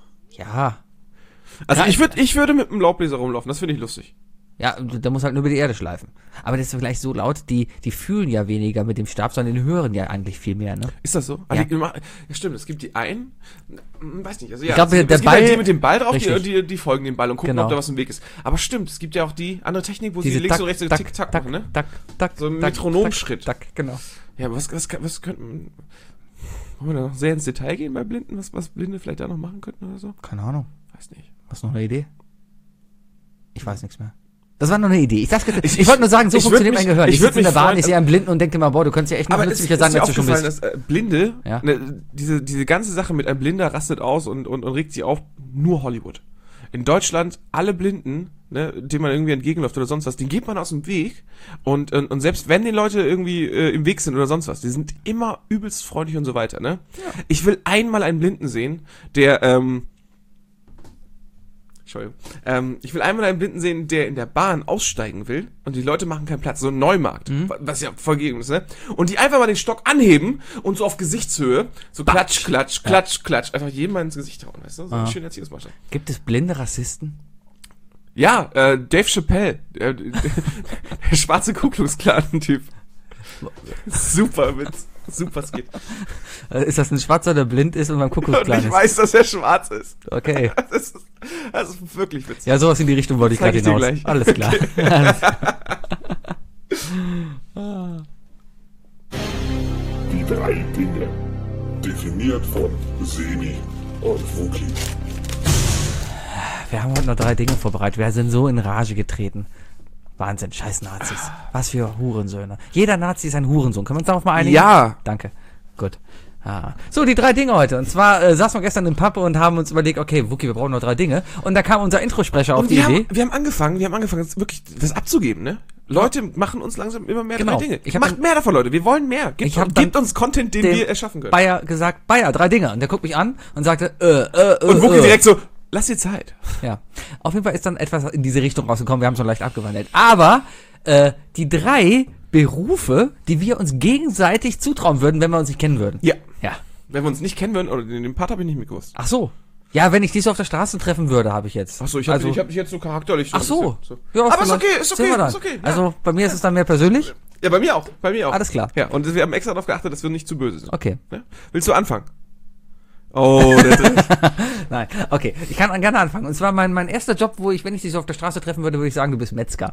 Ja. Also Ja, ich würde ich würde mit einem Laubbläser rumlaufen, das finde ich lustig. Ja, der muss halt nur über die Erde schleifen. Aber das ist vielleicht so laut, die, die fühlen ja weniger mit dem Stab, sondern die hören ja eigentlich viel mehr, ne? Ist das so? Ja. Ja, die, ja stimmt, es gibt die einen, hm, weiß nicht, also ja, Ich glaub, es gibt, der es gibt halt Ball- die mit dem Ball drauf, die, Richtig. die, die folgen dem Ball und gucken, Genau. ob da was im Weg ist. Aber stimmt, es gibt ja auch die andere Technik, wo Diese sie links Tack, und rechts so Tack, Tick-Tack Tack, machen, ne? Tack, Tack, So ein Tack, Metronomschritt. Tack, Tack, genau. Ja, aber was, was, was könnten, wollen wir da noch sehr ins Detail gehen bei Blinden, was, was Blinde vielleicht da noch machen könnten oder so? Keine Ahnung. Weiß nicht. Hast du noch eine Idee? Ich weiß nichts mehr. Das war nur eine Idee. Ich, sag's jetzt- ich, Ich- wollte nur sagen, so ich würd funktioniert mich- mein Gehirn. ich Ich würd sitze in der mich Bahn, freuen, ich sehe einen Blinden und denke mal, boah, du könntest ja echt noch Aber es nützlicher ist sein, dir als du schon aufgefallen, bist. dass äh, Blinde, Ja. ne, diese, diese ganze Sache mit einem Blinder rastet aus und, und, und regt sich auf, nur Hollywood. In Deutschland, alle Blinden, ne, denen man irgendwie entgegenläuft oder sonst was, den geht man aus dem Weg und, und, und selbst wenn die Leute irgendwie äh, im Weg sind oder sonst was, die sind immer übelst freundlich und so weiter, ne? Ja. Ich will einmal einen Blinden sehen, der, ähm, Entschuldigung. Ähm, ich will einmal einen Blinden sehen, der in der Bahn aussteigen will und die Leute machen keinen Platz. So ein Neumarkt, Mhm. was ja voll gegen ist, ne? Und die einfach mal den Stock anheben und so auf Gesichtshöhe, so klatsch, klatsch, klatsch, klatsch, einfach jedem mal ins Gesicht hauen, weißt du? So ein Ah. schöner Erziehungsmaßstab. Gibt es blinde Rassisten? Ja, äh, Dave Chappelle, der, der, der schwarze Ku Klux Klan-Typ. Super Witz, super Skit. Äh, Ist das ein Schwarzer, der blind ist und beim Und Kuckucksklan ich ist? weiß, dass er schwarz ist. Okay. Das ist, das ist wirklich witzig. Ja, sowas in die Richtung wollte ich Zeig gerade ich dir hinaus. gleich. Alles klar. Alles klar. Die drei Dinge. Definiert von Seni und Wookie. Wir haben heute noch drei Dinge vorbereitet. Wir sind so in Rage getreten. Wahnsinn, scheiß Nazis. Was für Hurensöhne. Jeder Nazi ist ein Hurensohn. Können wir uns darauf mal einigen? Ja. Danke. Gut. Ah. So, die drei Dinge heute. Und zwar äh, saßen wir gestern im Pub und haben uns überlegt, okay, Wookie, wir brauchen noch drei Dinge. Und da kam unser Introsprecher auf Und die wir Idee. haben, wir haben angefangen, wir haben angefangen, jetzt wirklich das abzugeben, ne? Leute machen uns langsam immer mehr Genau. drei Dinge. Ich hab Macht dann- mehr davon, Leute. Wir wollen mehr. Gebt, Ich hab gebt dann uns Content, den dem wir erschaffen können. Bayer gesagt, Bayer, drei Dinge. Und der guckt mich an und sagte, äh, äh, äh, Und Wookie äh. direkt so, lass dir Zeit. Ja. Auf jeden Fall ist dann etwas in diese Richtung rausgekommen. Wir haben es noch leicht abgewandelt. Aber äh, die drei Berufe, die wir uns gegenseitig zutrauen würden, wenn wir uns nicht kennen würden. Ja. Ja. Wenn wir uns nicht kennen würden, oder den, den Part habe ich nicht mitgewusst. Ach so. Ja, wenn ich dich so auf der Straße treffen würde, habe ich jetzt. Ach so, ich habe also, ich hab dich jetzt so charakterlich. Ach so. ein bisschen Ja, Aber ist vielleicht okay, ist sehen okay, wir dann. ist okay. Ja. Also bei mir ist es dann mehr persönlich. ja, bei mir auch. Bei mir auch. Alles klar. Ja, und wir haben extra darauf geachtet, dass wir nicht zu böse sind. Okay. Ja? Willst du anfangen? Oh, der dritte. Nein, okay. Ich kann gerne anfangen. Und zwar mein, mein erster Job, wo ich, wenn ich dich so auf der Straße treffen würde, würde ich sagen, du bist Metzger.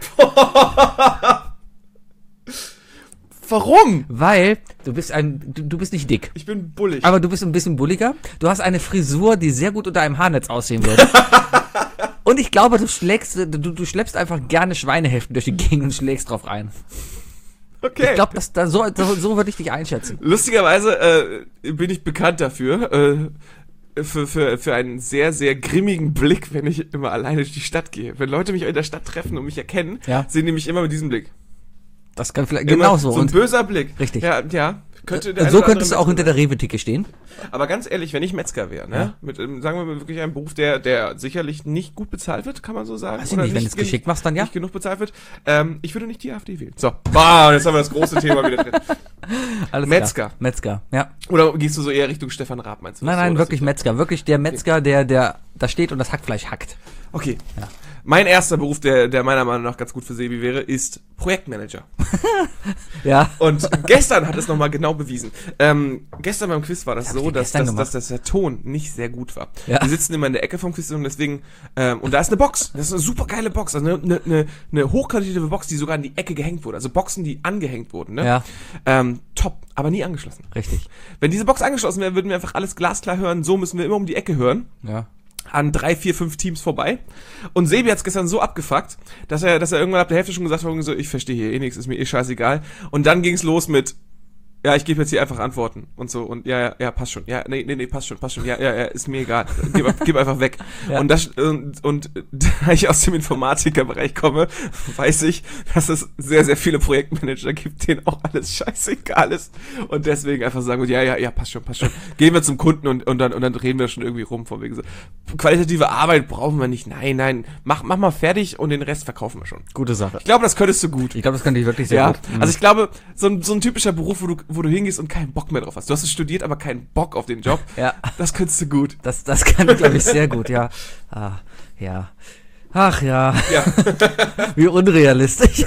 Warum? Weil du bist ein, du, du bist nicht dick. Ich bin bullig. Aber du bist ein bisschen bulliger. Du hast eine Frisur, die sehr gut unter einem Haarnetz aussehen würde. Und ich glaube, du schlägst, du, du schleppst einfach gerne Schweinehälften durch die Gegend und schlägst drauf ein. okay. Ich glaube, das, da, so, so, so würde ich dich einschätzen. Lustigerweise äh, bin ich bekannt dafür, äh, für, für, für einen sehr, sehr grimmigen Blick, wenn ich immer alleine durch die Stadt gehe. Wenn Leute mich in der Stadt treffen und mich erkennen, Ja. sehen die mich immer mit diesem Blick. Das kann vielleicht Immer genau so. So ein Und, böser Blick. Richtig. Ja, ja. Könnte der und eine so oder könntest du andere auch hinter Metzger der Rewe-Theke stehen. sein. Aber ganz ehrlich, wenn ich Metzger wäre, ne? Ja. Mit, ähm, sagen wir mal wirklich einem Beruf, der, der sicherlich nicht gut bezahlt wird, kann man so sagen. Weiß ich nicht, wenn du es gen- geschickt machst, dann ja. Nicht genug bezahlt wird. Ähm, ich würde nicht die AfD wählen. So. Bah, jetzt haben wir das große Thema wieder drin. Alles Metzger. Klar. Metzger, ja. Oder gehst du so eher Richtung Stefan Raab, meinst du? Nein, das nein, so, dass wirklich ich- Metzger. Wirklich der Metzger, der, der da steht und das Hackfleisch hackt. Okay. Ja. Mein erster Beruf, der, der meiner Meinung nach ganz gut für Sebi wäre, ist Projektmanager. Ja. Und gestern hat es nochmal genau bewiesen. Ähm, gestern beim Quiz war das Was hab so, ich dass, gestern dass, dass, gemacht? dass der Ton nicht sehr gut war. Ja. Wir sitzen immer in der Ecke vom Quiz und deswegen, ähm, und da ist eine Box. Das ist eine super geile Box. Also eine, eine, eine, eine hochqualitative Box, die sogar in die Ecke gehängt wurde. Also Boxen, die angehängt wurden. Ne? Ja. Ähm, top, aber nie angeschlossen. Richtig. Wenn diese Box angeschlossen wäre, würden wir einfach alles glasklar hören. So müssen wir immer um die Ecke hören. Ja. An drei, vier, fünf Teams vorbei. Und Sebi hat's gestern so abgefuckt, dass er, dass er irgendwann ab der Hälfte schon gesagt hat, so, ich verstehe hier eh nichts, ist mir eh scheißegal. Und dann ging's los mit, ja, ich gebe jetzt hier einfach Antworten und so und ja, ja, ja, passt schon. Ja, nee, nee, nee, passt schon, passt schon. Ja, ja, ja, ist mir egal. Gib, gib einfach weg. Ja. Und das und, und da ich aus dem Informatikerbereich komme, weiß ich, dass es sehr, sehr viele Projektmanager gibt, denen auch alles scheißegal ist und deswegen einfach sagen, ja, ja, ja, passt schon, passt schon. Gehen wir zum Kunden und und dann und dann drehen wir schon irgendwie rum von wegen so. Qualitative Arbeit brauchen wir nicht. Nein, nein, mach mach mal fertig und den Rest verkaufen wir schon. Gute Sache. Ich glaube, das könntest du gut. Ich glaube, das könnte ich wirklich sehr Ja, gut. Mhm. also ich glaube, so ein, so ein typischer Beruf, wo du, wo du hingehst und keinen Bock mehr drauf hast. Du hast es studiert, aber keinen Bock auf den Job. Ja. Das könntest du gut. Das, das kann ich, glaube ich, sehr gut, ja. Ah, ja. Ach ja. Ja. Wie unrealistisch.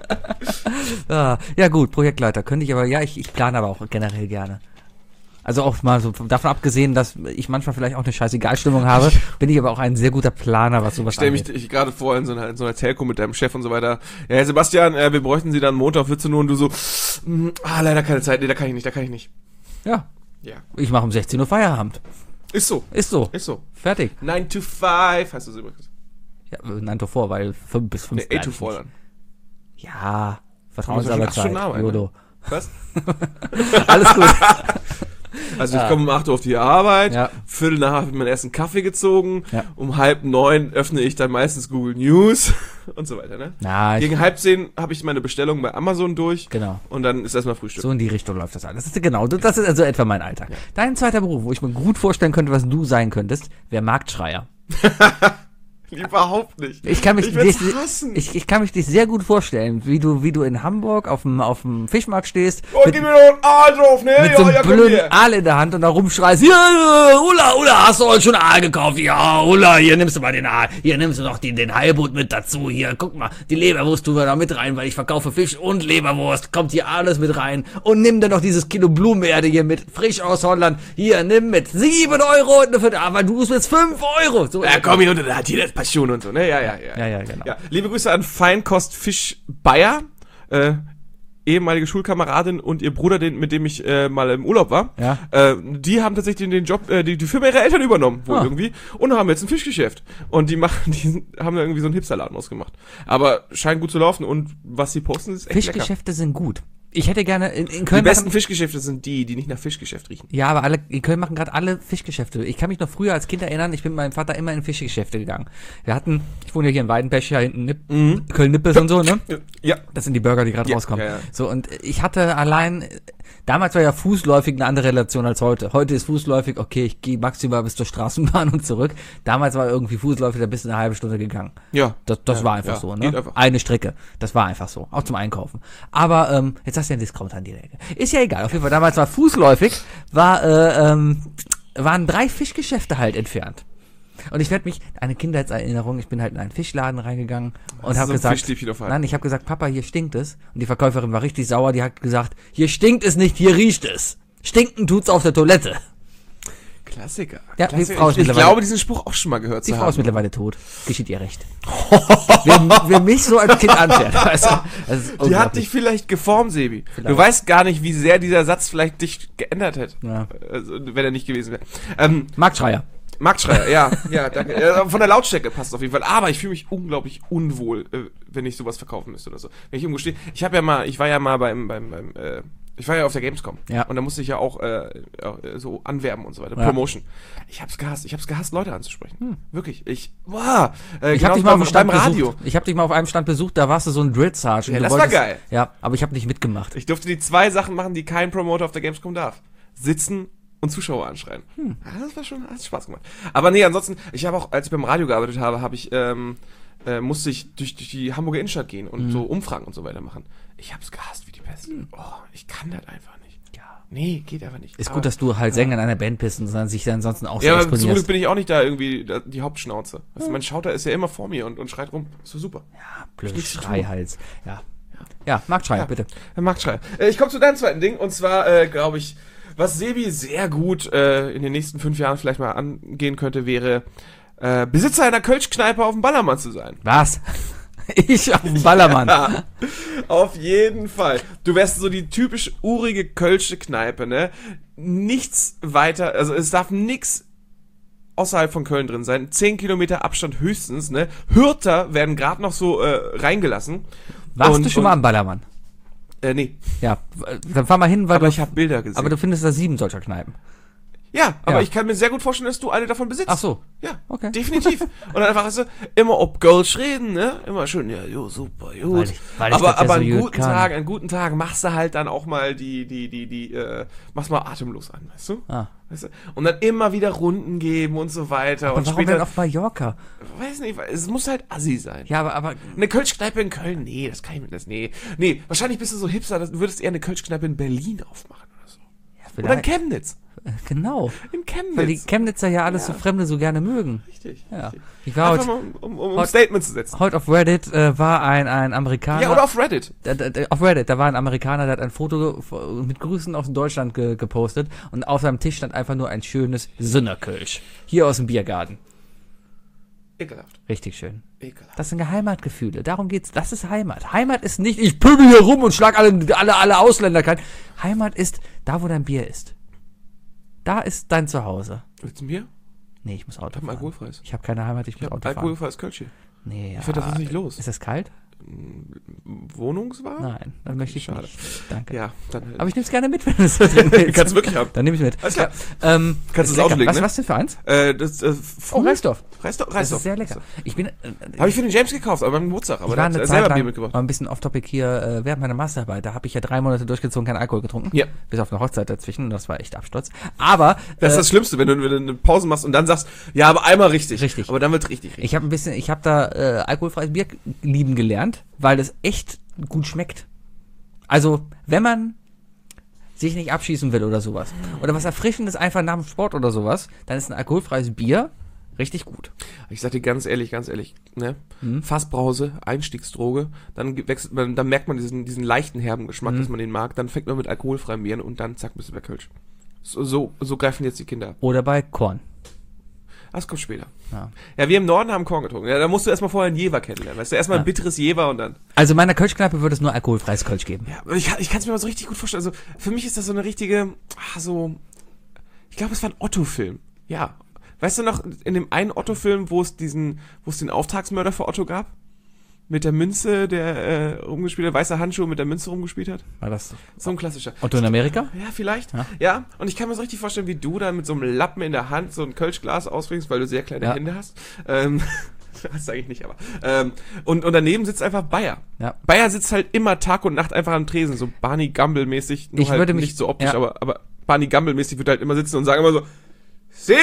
ah, ja gut, Projektleiter könnte ich aber, ja, ich, ich plane aber auch generell gerne. Also auch mal so davon abgesehen, dass ich manchmal vielleicht auch eine Scheißegal-Stimmung habe, bin ich aber auch ein sehr guter Planer, was sowas Ich stelle mich angeht. ich gerade vor in so, einer, in so einer Telco mit deinem Chef und so weiter. Ja, Herr Sebastian, äh, wir bräuchten Sie dann Montag vierzehn Uhr und du so, mm, ah, leider keine Zeit. Nee, da kann ich nicht, da kann ich nicht. Ja, Ja. ich mache um sechzehn Uhr Feierabend. Ist so. Ist so. Ist so. Fertig. nine to five heißt das übrigens. Ja, nein, doch vor, weil fünf bis fünf. Nee, eight to four dann. Ja, Das ist schon acht Vertrauensarbeitszeit. Stunden Arbeit, ne? Jodo. Was? Alles gut. Also ich komme um acht Uhr auf die Arbeit, Ja. Viertel nach habe ich meinen ersten Kaffee gezogen, Ja. um halb neun öffne ich dann meistens Google News und so weiter, ne? Na, ich, Gegen halb zehn habe ich meine Bestellung bei Amazon durch genau. und dann ist erstmal Frühstück. So in die Richtung läuft das alles. Das ist genau, das ist also etwa mein Alltag. Dein zweiter Beruf, wo ich mir gut vorstellen könnte, was du sein könntest, wäre Marktschreier. Überhaupt nicht. Ich kann mich ich will's dich, hassen. ich, ich kann mich dich sehr gut vorstellen, wie du wie du in Hamburg auf dem auf dem Fischmarkt stehst oh, gib mir noch ein Aal drauf, ne? mit Ja, so einem ja, komm blöden hier. Aal in der Hand und da rumschreist, hier, äh, Ulla, Ulla, hast du heute schon Aal gekauft? Ja, Ulla, hier nimmst du mal den Aal, hier nimmst du noch die, den Heilbutt mit dazu, hier, guck mal, die Leberwurst tun wir da mit rein, weil ich verkaufe Fisch und Leberwurst, kommt hier alles mit rein und nimm dann noch dieses Kilo Blumenerde hier mit, frisch aus Holland, hier, nimm mit, sieben Euro und eine Viertel, aber du bist jetzt fünf Euro. So, Ja, komm hier unter, da hat jeder Passion und so, ne? Ja, ja, ja. Ja, ja, genau. Ja, liebe Grüße an Feinkost Fisch Bayer, äh, ehemalige Schulkameradin und ihr Bruder, den, mit dem ich äh, mal im Urlaub war. Ja. Äh, die haben tatsächlich den Job, äh, die, die Firma ihrer Eltern übernommen, wohl Ah. irgendwie, und haben jetzt ein Fischgeschäft. Und die machen, die haben da irgendwie so einen Hipsterladen ausgemacht. Aber scheint gut zu laufen und was sie posten, ist echt lecker. Fischgeschäfte sind gut. Ich hätte gerne in, in Die Köln besten machen, Fischgeschäfte sind die, die nicht nach Fischgeschäft riechen. ja, aber alle in Köln machen gerade alle Fischgeschäfte. Ich kann mich noch früher als Kind erinnern, ich bin mit meinem Vater immer in Fischgeschäfte gegangen. Wir hatten, ich wohne ja hier in Weidenpech, ja hinten Nipp, Köln-Nippes und so, ne? Ja. Das sind die Burger, die gerade Ja, rauskommen. ja, ja. So, und ich hatte allein, damals war ja fußläufig eine andere Relation als heute. Heute ist fußläufig, okay, ich gehe maximal bis zur Straßenbahn und zurück. Damals war irgendwie fußläufig, da bist du eine halbe Stunde gegangen. Ja. Das, das Ja, war einfach ja, so, ne? geht einfach. Eine Strecke. Das war einfach so. Auch zum Einkaufen. Aber ähm, jetzt hast du ja einen Discounter an die Ecke. Ist ja egal. Auf jeden Fall, damals war fußläufig, war, äh, ähm, waren drei Fischgeschäfte halt entfernt. Und ich werde mich, eine Kindheitserinnerung, ich bin halt in einen Fischladen reingegangen und Hast habe du so ein gesagt, Fischstäbchen auf Hand? nein, ich habe gesagt, Papa, hier stinkt es. Und die Verkäuferin war richtig sauer, die hat gesagt, hier stinkt es nicht, hier riecht es. Stinken tut's auf der Toilette. Klassiker. Ja, die Klassiker. Frau ist ich, ich mittlerweile- glaube, diesen Spruch auch schon mal gehört Die zu Frau haben. ist mittlerweile tot. Geschieht ihr recht. wer, wer mich so als Kind anfährt, weißt du, das ist Die hat unglaublich. dich vielleicht geformt, Sebi. Vielleicht. Du weißt gar nicht, wie sehr dieser Satz vielleicht dich geändert hätte. Ja. Also, wenn er nicht gewesen wäre. Ähm, Marktschreier. Marktschreier, ja, ja, danke. Äh, von der Lautstärke passt es auf jeden Fall. Aber ich fühle mich unglaublich unwohl, äh, wenn ich sowas verkaufen müsste oder so. Wenn ich irgendwo stehe. Ich habe ja mal, ich war ja mal beim, beim, beim äh, ich war ja auf der Gamescom. Ja. Und da musste ich ja auch äh, äh, so anwerben und so weiter. Ja. Promotion. Ich hab's gehasst. Ich hab's gehasst, Leute anzusprechen. Wirklich. Ich, wow. Äh, Ich habe genauso dich mal auf beim- einem Stand beim Radio. besucht. Ich habe dich mal auf einem Stand besucht, da warst du so ein Drill Sergeant. Ja, Du das war wolltest- geil. Ja, aber ich habe nicht mitgemacht. Ich durfte die zwei Sachen machen, die kein Promoter auf der Gamescom darf. Sitzen und Zuschauer anschreien. Hm. Ja, das war schon, hat Spaß gemacht. Aber nee, ansonsten, ich habe auch, als ich beim Radio gearbeitet habe, habe ich, ähm, äh, musste ich durch, durch die Hamburger Innenstadt gehen und Hm. so Umfragen und so weiter machen. Ich hab's gehasst wie die Pest. Oh, ich kann das einfach nicht. Nee, geht einfach nicht. Ist aber, gut, dass du halt Sänger in einer Band bist und dann sich dann ansonsten auch so Ja, aber zum Glück exponierst. bin ich auch nicht da irgendwie da- die Hauptschnauze. Also mein Schauter ist ja immer vor mir und, und schreit rum. Ist so super. Ja, blöd, nichts zu tun. Schreihals. Ja. Ja, Marc Schreier, Ja. bitte. Herr Marktschreier. Äh, ich komme zu deinem zweiten Ding und zwar, äh, glaube ich, was Sebi sehr gut äh, in den nächsten fünf Jahren vielleicht mal angehen könnte, wäre äh, Besitzer einer Kölschkneipe auf dem Ballermann zu sein. Was? Ich auf dem Ballermann. Ja, auf jeden Fall. Du wärst so die typisch urige Kölsche Kneipe, ne? Nichts weiter, also es darf nix außerhalb von Köln drin sein. Zehn Kilometer Abstand höchstens, ne? Hürter werden gerade noch so äh, reingelassen. Warst Und- du schon und- mal am Ballermann? Äh, nee. Ja, dann fahr mal hin, weil Aber du, ich habe Bilder gesehen. aber du findest da sieben solcher Kneipen. Ja, aber Ja. ich kann mir sehr gut vorstellen, dass du eine davon besitzt. Ach so. Ja, Okay. definitiv. Und dann einfach so, immer ob Kölsch reden, ne? Immer schön, ja, jo, super, gut. Weil ich- weil ich aber das ja aber so an gut guten kann. Tagen, an guten Tagen machst du halt dann auch mal die, die, die, die, äh, machst mal atemlos an, weißt du? Ah. Weißt du? Und dann immer wieder Runden geben und so weiter. Aber und warum später, denn auf Mallorca? weiß nicht, es muss halt assi sein. Ja, aber, aber Eine Kölschkneipe in Köln, nee, das kann ich mir, das, nee. Nee, wahrscheinlich bist du so hipster, du würdest eher eine Kölschkneipe in Berlin aufmachen oder so. ja, Oder in Chemnitz. genau. In Chemnitz. Weil die Chemnitzer ja alles Ja. so Fremde so gerne mögen. Richtig, Ja. richtig. Ich war Einfach heute, mal, um, um, um ein heute- Statement zu setzen. heute auf Reddit, äh, war ein, ein Amerikaner. Ja, oder auf Reddit. Da- da- da- auf Reddit, da war ein Amerikaner, der hat ein Foto ge- mit Grüßen aus Deutschland ge gepostet und auf seinem Tisch stand einfach nur ein schönes Sünderkölsch. Hier aus dem Biergarten. Ekelhaft. Richtig schön. Ekelhaft. Das sind Heimatgefühle. Darum geht's. Das ist Heimat. Heimat ist nicht, ich pümmel hier rum und schlag alle, alle, alle Ausländer kein. Heimat ist da, wo dein Bier ist. Da ist dein Zuhause. Willst du ein Bier? Nee, ich muss Auto Ich hab ein fahren. alkoholfreies. Ich habe keine Heimat, ich Ich muss hab Auto fahren. alkoholfreies Kölsch hier. Nee, ja. Ich finde, das ist nicht los. Ist das kalt? Wohnungswagen? Nein, dann möchte ich schade. nicht. Danke. Ja, dann Aber ich nehme es gerne mit, wenn du es so drin willst. kannst du wirklich haben. Dann nehme ich mit. Alles klar. Ja, ähm, Kannst ist du das Auto lecker. legen, was, ne? was denn für eins? Äh, das, äh, Oh, Reisdorf. Reisdorf. Das Reisdorf. ist sehr lecker. Ich bin, äh, Habe ich für den James gekauft, aber beim Geburtstag. Aber ich war der eine hat Zeit selber Bier lang, mitgebracht. mal ein bisschen off-topic hier, äh, während meiner Masterarbeit, da habe ich ja drei Monate durchgezogen keinen Alkohol getrunken. Ja. Bis auf eine Hochzeit dazwischen, und das war echt Absturz. Aber, Das ist äh, das Schlimmste, wenn du, wenn du eine Pause machst und dann sagst, ja, aber einmal richtig. Richtig. Aber dann wird richtig richtig. ich habe ein bisschen, ich habe da äh, alkoholfreies Bier lieben gelernt, weil es echt gut schmeckt. Also, wenn man sich nicht abschießen will oder sowas, oder was Erfrischendes einfach nach dem Sport oder sowas, dann ist ein alkoholfreies Bier richtig gut. Ich sag dir ganz ehrlich, ganz ehrlich, ne? Mhm. Fassbrause, Einstiegsdroge, dann ge- wechselt man, dann merkt man diesen, diesen leichten herben Geschmack, Mhm. dass man den mag, dann fängt man mit alkoholfreiem Bier an und dann zack, bist du bei Kölsch. So, so, so greifen jetzt die Kinder ab. Oder bei Korn. Das kommt später. Ja. Ja, wir im Norden haben Korn getrunken. Ja, da musst du erstmal vorher ein Jever kennenlernen. Weißt du, erstmal ein Ja. bitteres Jever und dann. Also in meiner Kölschkneipe würde es nur alkoholfreies Kölsch geben. Ja, aber ich, kann- ich kann es mir mal so richtig gut vorstellen. Also, für mich ist das so eine richtige, ah, so, ich glaube, es war ein Otto-Film. Ja. Weißt du noch, in dem einen Otto-Film, wo es diesen, wo es den Auftragsmörder für Otto gab? Mit der Münze, der äh, rumgespielt hat, weißer Handschuh mit der Münze rumgespielt hat? War das So ein klassischer. Otto in Amerika? Ja, vielleicht. Ja. Ja. und ich kann mir so richtig vorstellen, wie du dann mit so einem Lappen in der Hand so ein Kölschglas ausbringst, weil du sehr kleine Ja. Hände hast. Ähm, hast du eigentlich nicht, aber. Ähm, und, und daneben sitzt einfach Bayer. Ja. Bayer sitzt halt immer Tag und Nacht einfach am Tresen, so Barney Gumble-mäßig. Nur Ich halt würde mich- nicht so optisch, ja. aber, aber Barney Gumble-mäßig wird halt immer sitzen und sagen immer so, Sebi!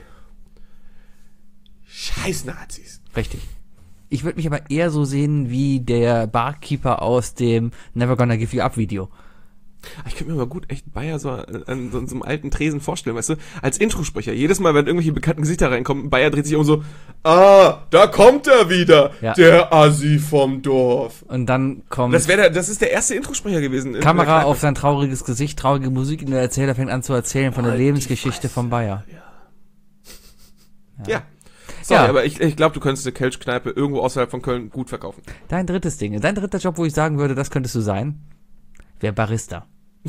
Scheiß Nazis. Richtig. Ich würde mich aber eher so sehen wie der Barkeeper aus dem Never Gonna Give You Up Video. Ich könnte mir mal gut echt Bayer so an, an so einem alten Tresen vorstellen, weißt du? Als Introsprecher. Jedes Mal, wenn irgendwelche bekannten Gesichter reinkommen, Bayer dreht sich um so, ah, da kommt er wieder, Ja. der Assi vom Dorf. Und dann kommt Das wäre der, das ist der erste Introsprecher gewesen. in der Kamera Kneipe. auf sein trauriges Gesicht, traurige Musik und der Erzähler fängt an zu erzählen von der Halt die Lebensgeschichte Fresse. von Bayer. Ja. Sorry, Ja. aber ich, ich glaube, du könntest eine Kelchkneipe irgendwo außerhalb von Köln gut verkaufen. Dein drittes Ding, dein dritter Job, wo ich sagen würde, das könntest du sein, wäre Barista.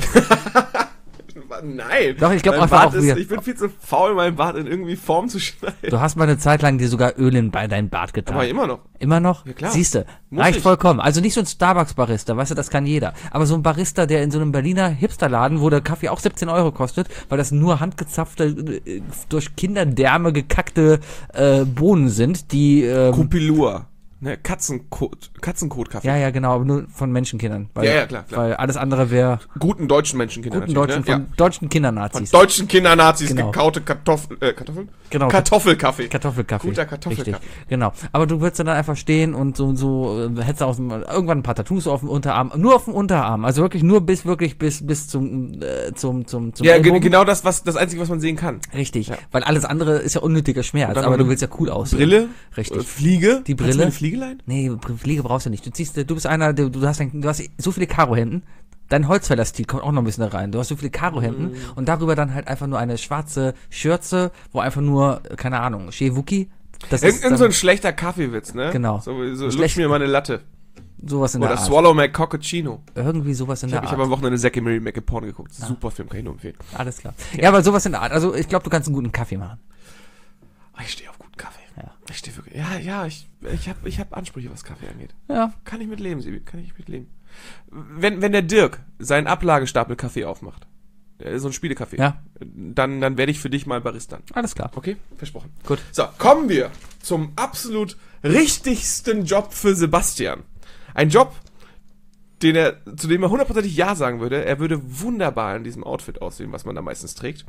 Nein. Doch, ich glaub Mein einfach Bart auch ist, wieder- ich bin viel zu faul, meinen Bart in irgendwie Form zu schneiden. Du hast mal eine Zeit lang dir sogar Öl in bei deinen Bart getan. Aber immer noch. Immer noch? Ja, klar. Siehste, Muss reicht ich. vollkommen. Also nicht so ein Starbucks-Barista, weißt du, das kann jeder. Aber so ein Barista, der in so einem Berliner Hipsterladen, wo der Kaffee auch siebzehn Euro kostet, weil das nur handgezapfte, äh, durch Kinderdärme gekackte äh, Bohnen sind, die... Ähm, Kupilua. Ne, Katzenkot, Katzenkotkaffee. Ja, ja, genau, aber nur von Menschenkindern. Weil, Ja, ja, klar, klar. Weil alles andere wäre Guten deutschen Menschenkinder. guten deutschen, natürlich, ne? von deutschen Von Kindernazis. deutschen Kindernazis Genau. gekaute Kartoffel, äh, Kartoffeln? Genau. Kartoffelkaffee. Kartoffelkaffee. Guter Kartoffelkaffee. Richtig, genau. Aber du würdest dann einfach stehen und so, so äh, hättest auf dem, irgendwann ein paar Tattoos auf dem Unterarm, nur auf dem Unterarm, also wirklich nur bis, wirklich bis, bis zum, äh, zum, zum, zum Ja, ge Ellbogen. genau das, was, das Einzige, was man sehen kann. Richtig, Ja. weil alles andere ist ja unnötiger Schmerz, dann aber noch du eine willst ja cool aussehen. Brille. Richtig. Äh, Fliege. Die Kannst du Brille. mir eine Fliege leihen? Nee, Fliege brauchst du nicht. Du ziehst, du bist einer, du, du hast, ein, du hast so viele Karohemden. Dein Holzfäller-Stil kommt auch noch ein bisschen da rein. Du hast so viele Karohemden Mm. und darüber dann halt einfach nur eine schwarze Schürze, wo einfach nur, keine Ahnung, Shevuki. Das Irgend, ist irgend so dann ein schlechter Kaffeewitz, ne? Genau. So, so lutsch Schlecht- mir mal eine Latte. sowas in Oder der Art. Swallow my Coccacino. Irgendwie sowas in Ich der habe Art. hab am Wochenende Zack and Mary McAporn geguckt. Super Film, kann ich nur empfehlen. Alles klar. Ja, aber sowas in der Art. Also ich glaube, du kannst einen guten Kaffee machen. Oh, ich stehe auf guten Kaffee. Ja. Ich stehe wirklich. Ja, ja, ich, ich habe ich hab Ansprüche, was Kaffee angeht. Ja. Kann ich mit leben, Sibi, kann ich mit leben. Wenn, wenn der Dirk seinen Ablagestapel Kaffee aufmacht, äh, so ein Spielekaffee, Ja. dann, dann werde ich für dich mal Barista. Alles klar. Okay? Versprochen. Gut. So, kommen wir zum absolut richtigsten Job für Sebastian. Ein Job, den er, zu dem er hundertprozentig Ja sagen würde. Er würde wunderbar in diesem Outfit aussehen, was man da meistens trägt.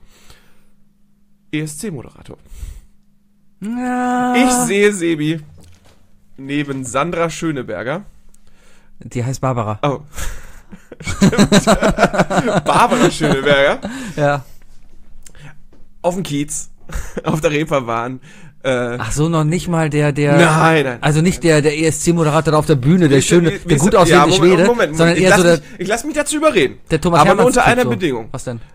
E S C-Moderator. Ja. Ich sehe Sebi neben Sandra Schöneberger. Die heißt Barbara. Oh. Stimmt. Barbara Schöneberger. Ja. Auf dem Kiez. Auf der Reeperbahn. Äh, Ach so, noch nicht mal der, der. Nein, nein. Also nicht der, der E S C-Moderator da auf der Bühne, der schöne, Wie- wie der ist- gut aussehende ja, Moment, Schwede, Moment, Moment. sondern ich eher lass so der, mich, ich lass mich dazu überreden. der Thomas Aber nur Hermanns unter Typ einer so. Bedingung. Was denn?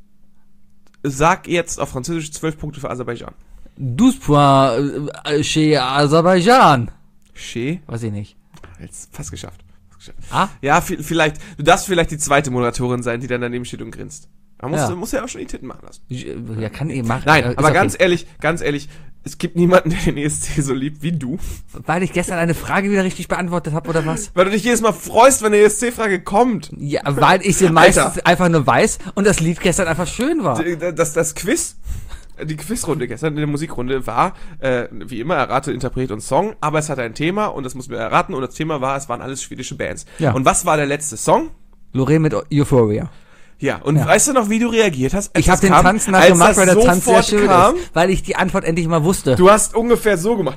Sag jetzt auf Französisch zwölf Punkte für Aserbaidschan. douze points äh, chez Aserbaidschan. Che? Weiß ich nicht. Jetzt fast geschafft. Fast geschafft. Ah? Ja, vi- vielleicht, du darfst vielleicht die zweite Moderatorin sein, die dann daneben steht und grinst. Man muss, Ja. ja. muss ja auch schon die Titten machen lassen. Ja, kann eh machen. Nein, Äh, ist aber okay. ganz ehrlich, ganz ehrlich, es gibt niemanden, der den E S C so liebt wie du. Weil ich gestern eine Frage wieder richtig beantwortet habe, oder was? Weil du dich jedes Mal freust, wenn eine E S C-Frage kommt. Ja, weil ich sie meistens einfach nur weiß und das Lied gestern einfach schön war. Das, das Quiz, die Quizrunde gestern in der Musikrunde war, äh, wie immer, errate Interpret und Song, aber es hatte ein Thema und das mussten wir erraten und das Thema war, es waren alles schwedische Bands. Ja. Und was war der letzte Song? Lorraine mit Euphoria. Ja, und Ja. weißt du noch, wie du reagiert hast? als Ich habe das den kam? Tanz Als nachgemacht, das weil der Tanz sehr sofort schön kam, ist. Weil ich die Antwort endlich mal wusste. Du hast ungefähr so gemacht.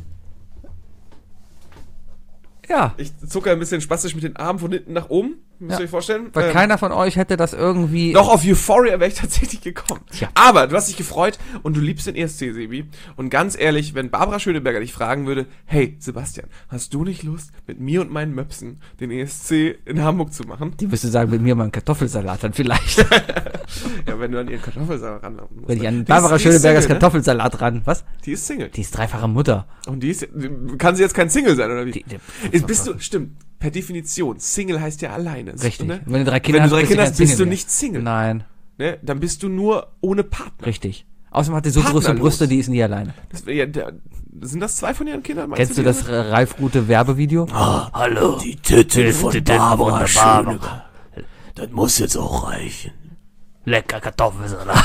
Ja, Ich zucke ein bisschen spastisch mit den Armen von hinten nach oben. Müsst ihr Ja. euch vorstellen? weil Ähm, keiner von euch hätte das irgendwie... Doch, auf Euphoria wäre ich tatsächlich gekommen. Tja. Aber du hast dich gefreut und du liebst den E S C, Sebi. Und ganz ehrlich, wenn Barbara Schöneberger dich fragen würde, hey, Sebastian, hast du nicht Lust, mit mir und meinen Möpsen den E S C in Hamburg zu machen? Die müsste sagen, mit mir mal einen Kartoffelsalat dann vielleicht. Ja, wenn du an ihren Kartoffelsalat ranlaufen musst. Wenn ich an Die ist- Barbara die ist Schönebergers Single, ne? Kartoffelsalat ran... Was? Die ist Single. Die ist dreifache Mutter. Und die ist, kann sie jetzt kein Single sein, oder wie? Die, die, Ist, bist du, stimmt, per Definition, Single heißt ja alleine. Richtig. Ne? Wenn du drei Kinder Wenn du drei hast, Kinder kein hast, bist Single du mehr. nicht Single. Nein, Ne? Dann bist du nur ohne Partner. richtig. Außerdem hat die so große Partnerlos. Brüste, die ist nie alleine. Das wär ja, der, sind das zwei von ihren Kindern? Meinst Kennst du die das äh, Ralf Rute Werbevideo? Hallo, die Titten von Barbara Schöneberger. Das muss jetzt auch reichen. Lecker Kartoffelsalat.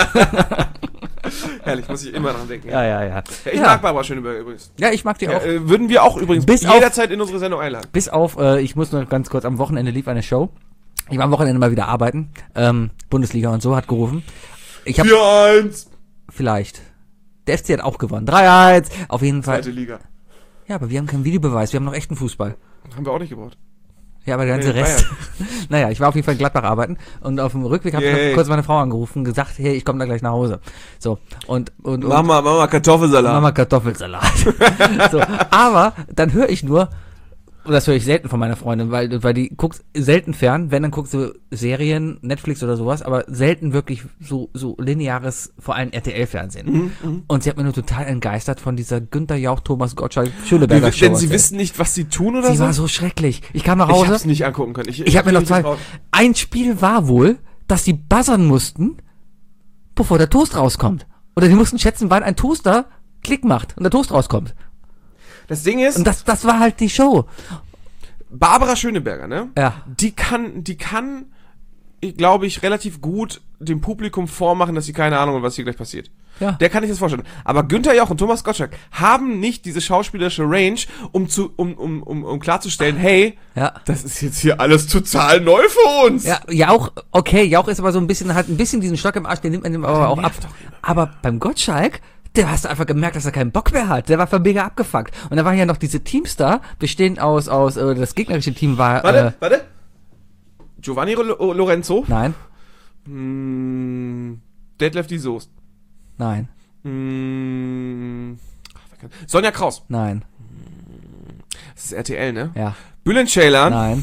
Herrlich, muss ich immer dran denken. Ja, ja, ja. Ja, ich ja. mag Barbara Schöneberger übrigens. Ja, ich mag die Ja, auch. äh, würden wir auch übrigens Bis jederzeit in unsere Sendung einladen. Bis auf, äh, ich muss noch ganz kurz, am Wochenende lief eine Show. Ich war am Wochenende mal wieder arbeiten. Ähm, Bundesliga und so hat gerufen. Ich habe vier eins. vielleicht. Der F C hat auch gewonnen. drei eins. Auf jeden Fall. Zweite Liga. Ja, aber wir haben keinen Videobeweis. Wir haben noch echten Fußball. Haben wir auch nicht gebraucht. Ja, aber der ganze Nee, Rest. Naja, ich war auf jeden Fall in Gladbach arbeiten und auf dem Rückweg habe ich Yay. noch kurz meine Frau angerufen und gesagt, hey, ich komme da gleich nach Hause. So, und, und, und Mama, Mama, Kartoffelsalat. Mama Kartoffelsalat. So, aber dann höre ich nur, und das höre ich selten von meiner Freundin, weil, weil die guckt selten fern, wenn, dann guckt sie Serien, Netflix oder sowas, aber selten wirklich so, so lineares, vor allem R T L-Fernsehen. Mhm, Und sie hat mir nur total entgeistert von dieser Günther Jauch, Thomas Gottschalk, Schöneberger Show. Denn sie erzählt. wissen nicht, was sie tun oder Sie so? war so schrecklich. Ich kam nach ich Hause. hab's nicht angucken können. Ich, Ich habe mir noch nicht zwei. getraut. Ein Spiel war wohl, dass die buzzern mussten, bevor der Toast rauskommt. Oder die mussten schätzen, wann ein Toaster Klick macht und der Toast rauskommt. Das Ding ist, Und das, das war halt die Show. Barbara Schöneberger, ne? Ja. Die kann, die kann glaube ich, relativ gut dem Publikum vormachen, dass sie keine Ahnung haben, was hier gleich passiert. Ja. Der kann ich das vorstellen. Aber Günther Jauch und Thomas Gottschalk haben nicht diese schauspielerische Range, um zu, um, um, um, um klarzustellen, hey, Ja. das ist jetzt hier alles total neu für uns. Ja, Jauch, okay, Jauch ist aber so ein bisschen, hat ein bisschen diesen Stock im Arsch, den nimmt man dem aber auch ab. nervt doch immer. Aber beim Gottschalk, der hast du einfach gemerkt, dass er keinen Bock mehr hat. Der war mega abgefuckt. Und da waren ja noch diese Teams da, bestehend aus, aus, äh, das gegnerische Team war, Warte, äh, warte. Giovanni Lo- Lorenzo. nein, Hm, Detlef die Soest. nein, Hm, ach, wer kann- Sonja Kraus. nein, Das ist R T L, ne? ja, Bülent Ceylan. nein,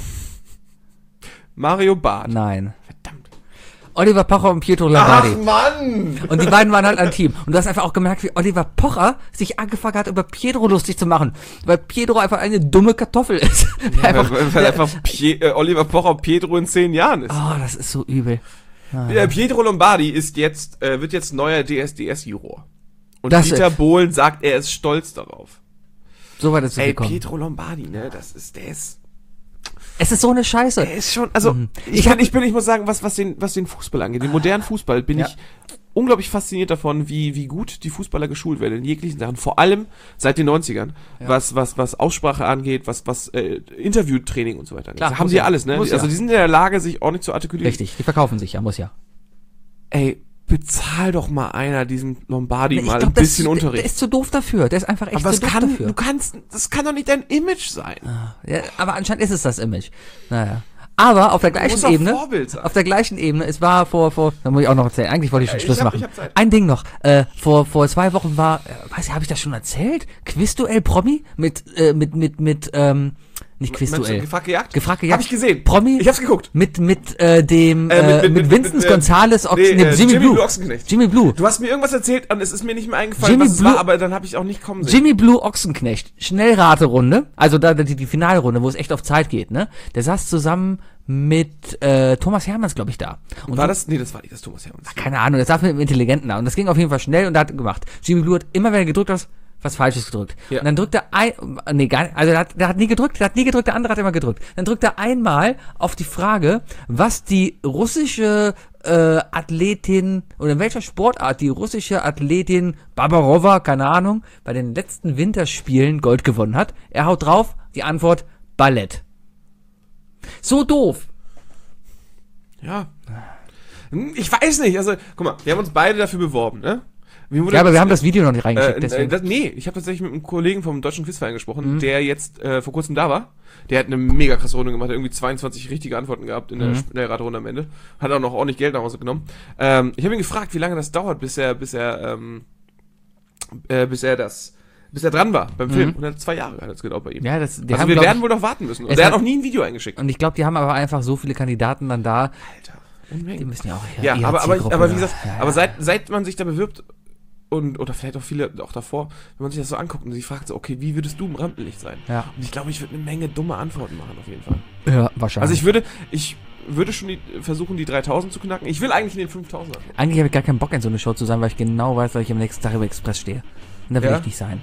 Mario Barth. nein. Verdammt. Oliver Pocher und Pietro Ach, Lombardi. Mann! Und die beiden waren halt ein Team. Und du hast einfach auch gemerkt, wie Oliver Pocher sich angefangen hat, über Pietro lustig zu machen. Weil Pietro einfach eine dumme Kartoffel ist. Der einfach, Weil, weil der, einfach Pie äh, Oliver Pocher Pietro in zehn Jahren ist. oh, das ist so übel. Äh, Pietro Lombardi ist jetzt, äh, wird jetzt neuer D S D S-Juror. Und Das- Dieter Bohlen sagt, er ist stolz darauf. So weit ist es Ey, gekommen. Pietro Lombardi, ne, das ist, der ist, Es ist so eine Scheiße. der ist schon, also, ich, Ich kann, hab- ich bin, ich muss sagen, was, was den, was den Fußball angeht, den modernen Fußball, bin Ja. ich unglaublich fasziniert davon, wie, wie gut die Fußballer geschult werden in jeglichen Sachen, vor allem seit den neunzigern, was, was, was Aussprache angeht, was, was, äh, Interviewtraining und so weiter angeht. Klar, Da haben muss die ja. alles, ne? Muss Also, ja. die sind in der Lage, sich ordentlich zu artikulieren. Richtig, die verkaufen sich ja, muss ja. Ey, bezahl doch mal einer diesen Lombardi Ich mal glaub, ein das- bisschen der, Unterricht. der ist zu doof dafür. Der ist einfach echt aber zu es doof kann, dafür. du kannst, das kann doch nicht dein Image sein. Ja, aber anscheinend ist es das Image. Naja. Aber auf der gleichen muss doch Ebene, Vorbild sein. auf der gleichen Ebene, es war vor, vor, da muss ich auch noch erzählen, eigentlich wollte ich schon ich Schluss hab- machen. ich hab Zeit. Ein Ding noch, äh, vor, vor zwei Wochen war, äh, weiß ich, habe ich das schon erzählt? Quizduell Promi? Mit, äh, mit, mit, mit, ähm, nicht Meinst du Quizduell. Gefragt gejagt? Gefragt gejagt. Hab ich gesehen. Promi? Ich hab's geguckt. Mit, mit, äh, dem, Äh, äh, mit- mit, mit- mit- Vincent mit, äh, Gonzales, Ox, nee, nee, äh, Jimmy, Jimmy Blue. Blue Ochsenknecht. Jimmy Blue. Du hast mir irgendwas erzählt und es ist mir nicht mehr eingefallen, Jimmy was es Blue- war, aber dann habe ich auch nicht kommen sehen. Jimmy Blue Ochsenknecht, Schnellraterunde, also da die, die Finalrunde, wo es echt auf Zeit geht, ne? Der saß zusammen mit äh, Thomas Hermanns, glaube ich, da. Und war das? Nee, das war nicht das Thomas Hermanns. keine Ahnung, der saß mit dem Intelligenten da und das ging auf jeden Fall schnell und der hat gemacht. Jimmy Blue hat immer, wenn er gedrückt hat, was Falsches gedrückt. Ja. Und dann drückt er ein, nee, gar nicht, also der hat, der hat nie gedrückt, der hat nie gedrückt, der andere hat immer gedrückt. Dann drückt er einmal auf die Frage, was die russische äh, Athletin oder in welcher Sportart die russische Athletin Babarova, keine Ahnung, bei den letzten Winterspielen Gold gewonnen hat. Er haut drauf, die Antwort Ballett. So doof. Ja. Hm, Ich weiß nicht, also, guck mal, wir haben uns beide dafür beworben, ne? Mir wurde Ja, aber wir das- haben das Video noch nicht Äh, reingeschickt, äh, deswegen. das, nee, ich habe tatsächlich mit einem Kollegen vom Deutschen Quizverein gesprochen, der jetzt äh, vor kurzem da war. Der hat eine mega krasse Runde gemacht, hat irgendwie zweiundzwanzig richtige Antworten gehabt in der Schnellradrunde am Ende. Hat auch noch ordentlich Geld nach Hause genommen. Ähm, ich habe ihn gefragt, wie lange das dauert, bis er, bis er, ähm, äh, bis er das, bis er dran war beim Film. Und er hat zwei Jahre hat es gedauert bei ihm. Ja, das, die also haben, wir glaub werden ich, wohl noch warten müssen. Und es der hat hat- auch nie ein Video eingeschickt. und ich glaube, die haben aber einfach so viele Kandidaten dann da, Alter, Unmengen. die müssen ja auch Ja, ihre aber, aber, Zielgruppe aber wie da- gesagt, ja, ja. aber seit, seit man sich da bewirbt und, oder vielleicht auch viele auch davor, wenn man sich das so anguckt und sich fragt so, okay, wie würdest du im Rampenlicht sein? Ja. Und ich glaube, ich würde eine Menge dumme Antworten machen, auf jeden Fall. Ja, wahrscheinlich. Also ich würde, ich würde schon die, versuchen, die dreitausend zu knacken. Ich will eigentlich in den fünftausender. Eigentlich habe ich gar keinen Bock, in so eine Show zu sein, weil ich genau weiß, dass ich am nächsten Tag im Express stehe. Und da will Ja? ich nicht sein.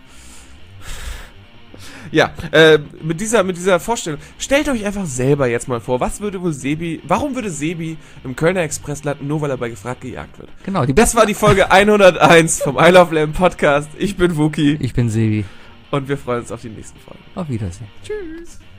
Ja, äh, mit dieser, mit dieser Vorstellung, stellt euch einfach selber jetzt mal vor, was würde wohl Sebi, warum würde Sebi im Kölner Express landen, nur weil er bei Gefragt gejagt wird? Genau, die Das besten. war die Folge hunderteins vom I Love Lamb Podcast. Ich bin Wookie Ich bin Sebi. und wir freuen uns auf die nächsten Folgen. Auf Wiedersehen. Tschüss.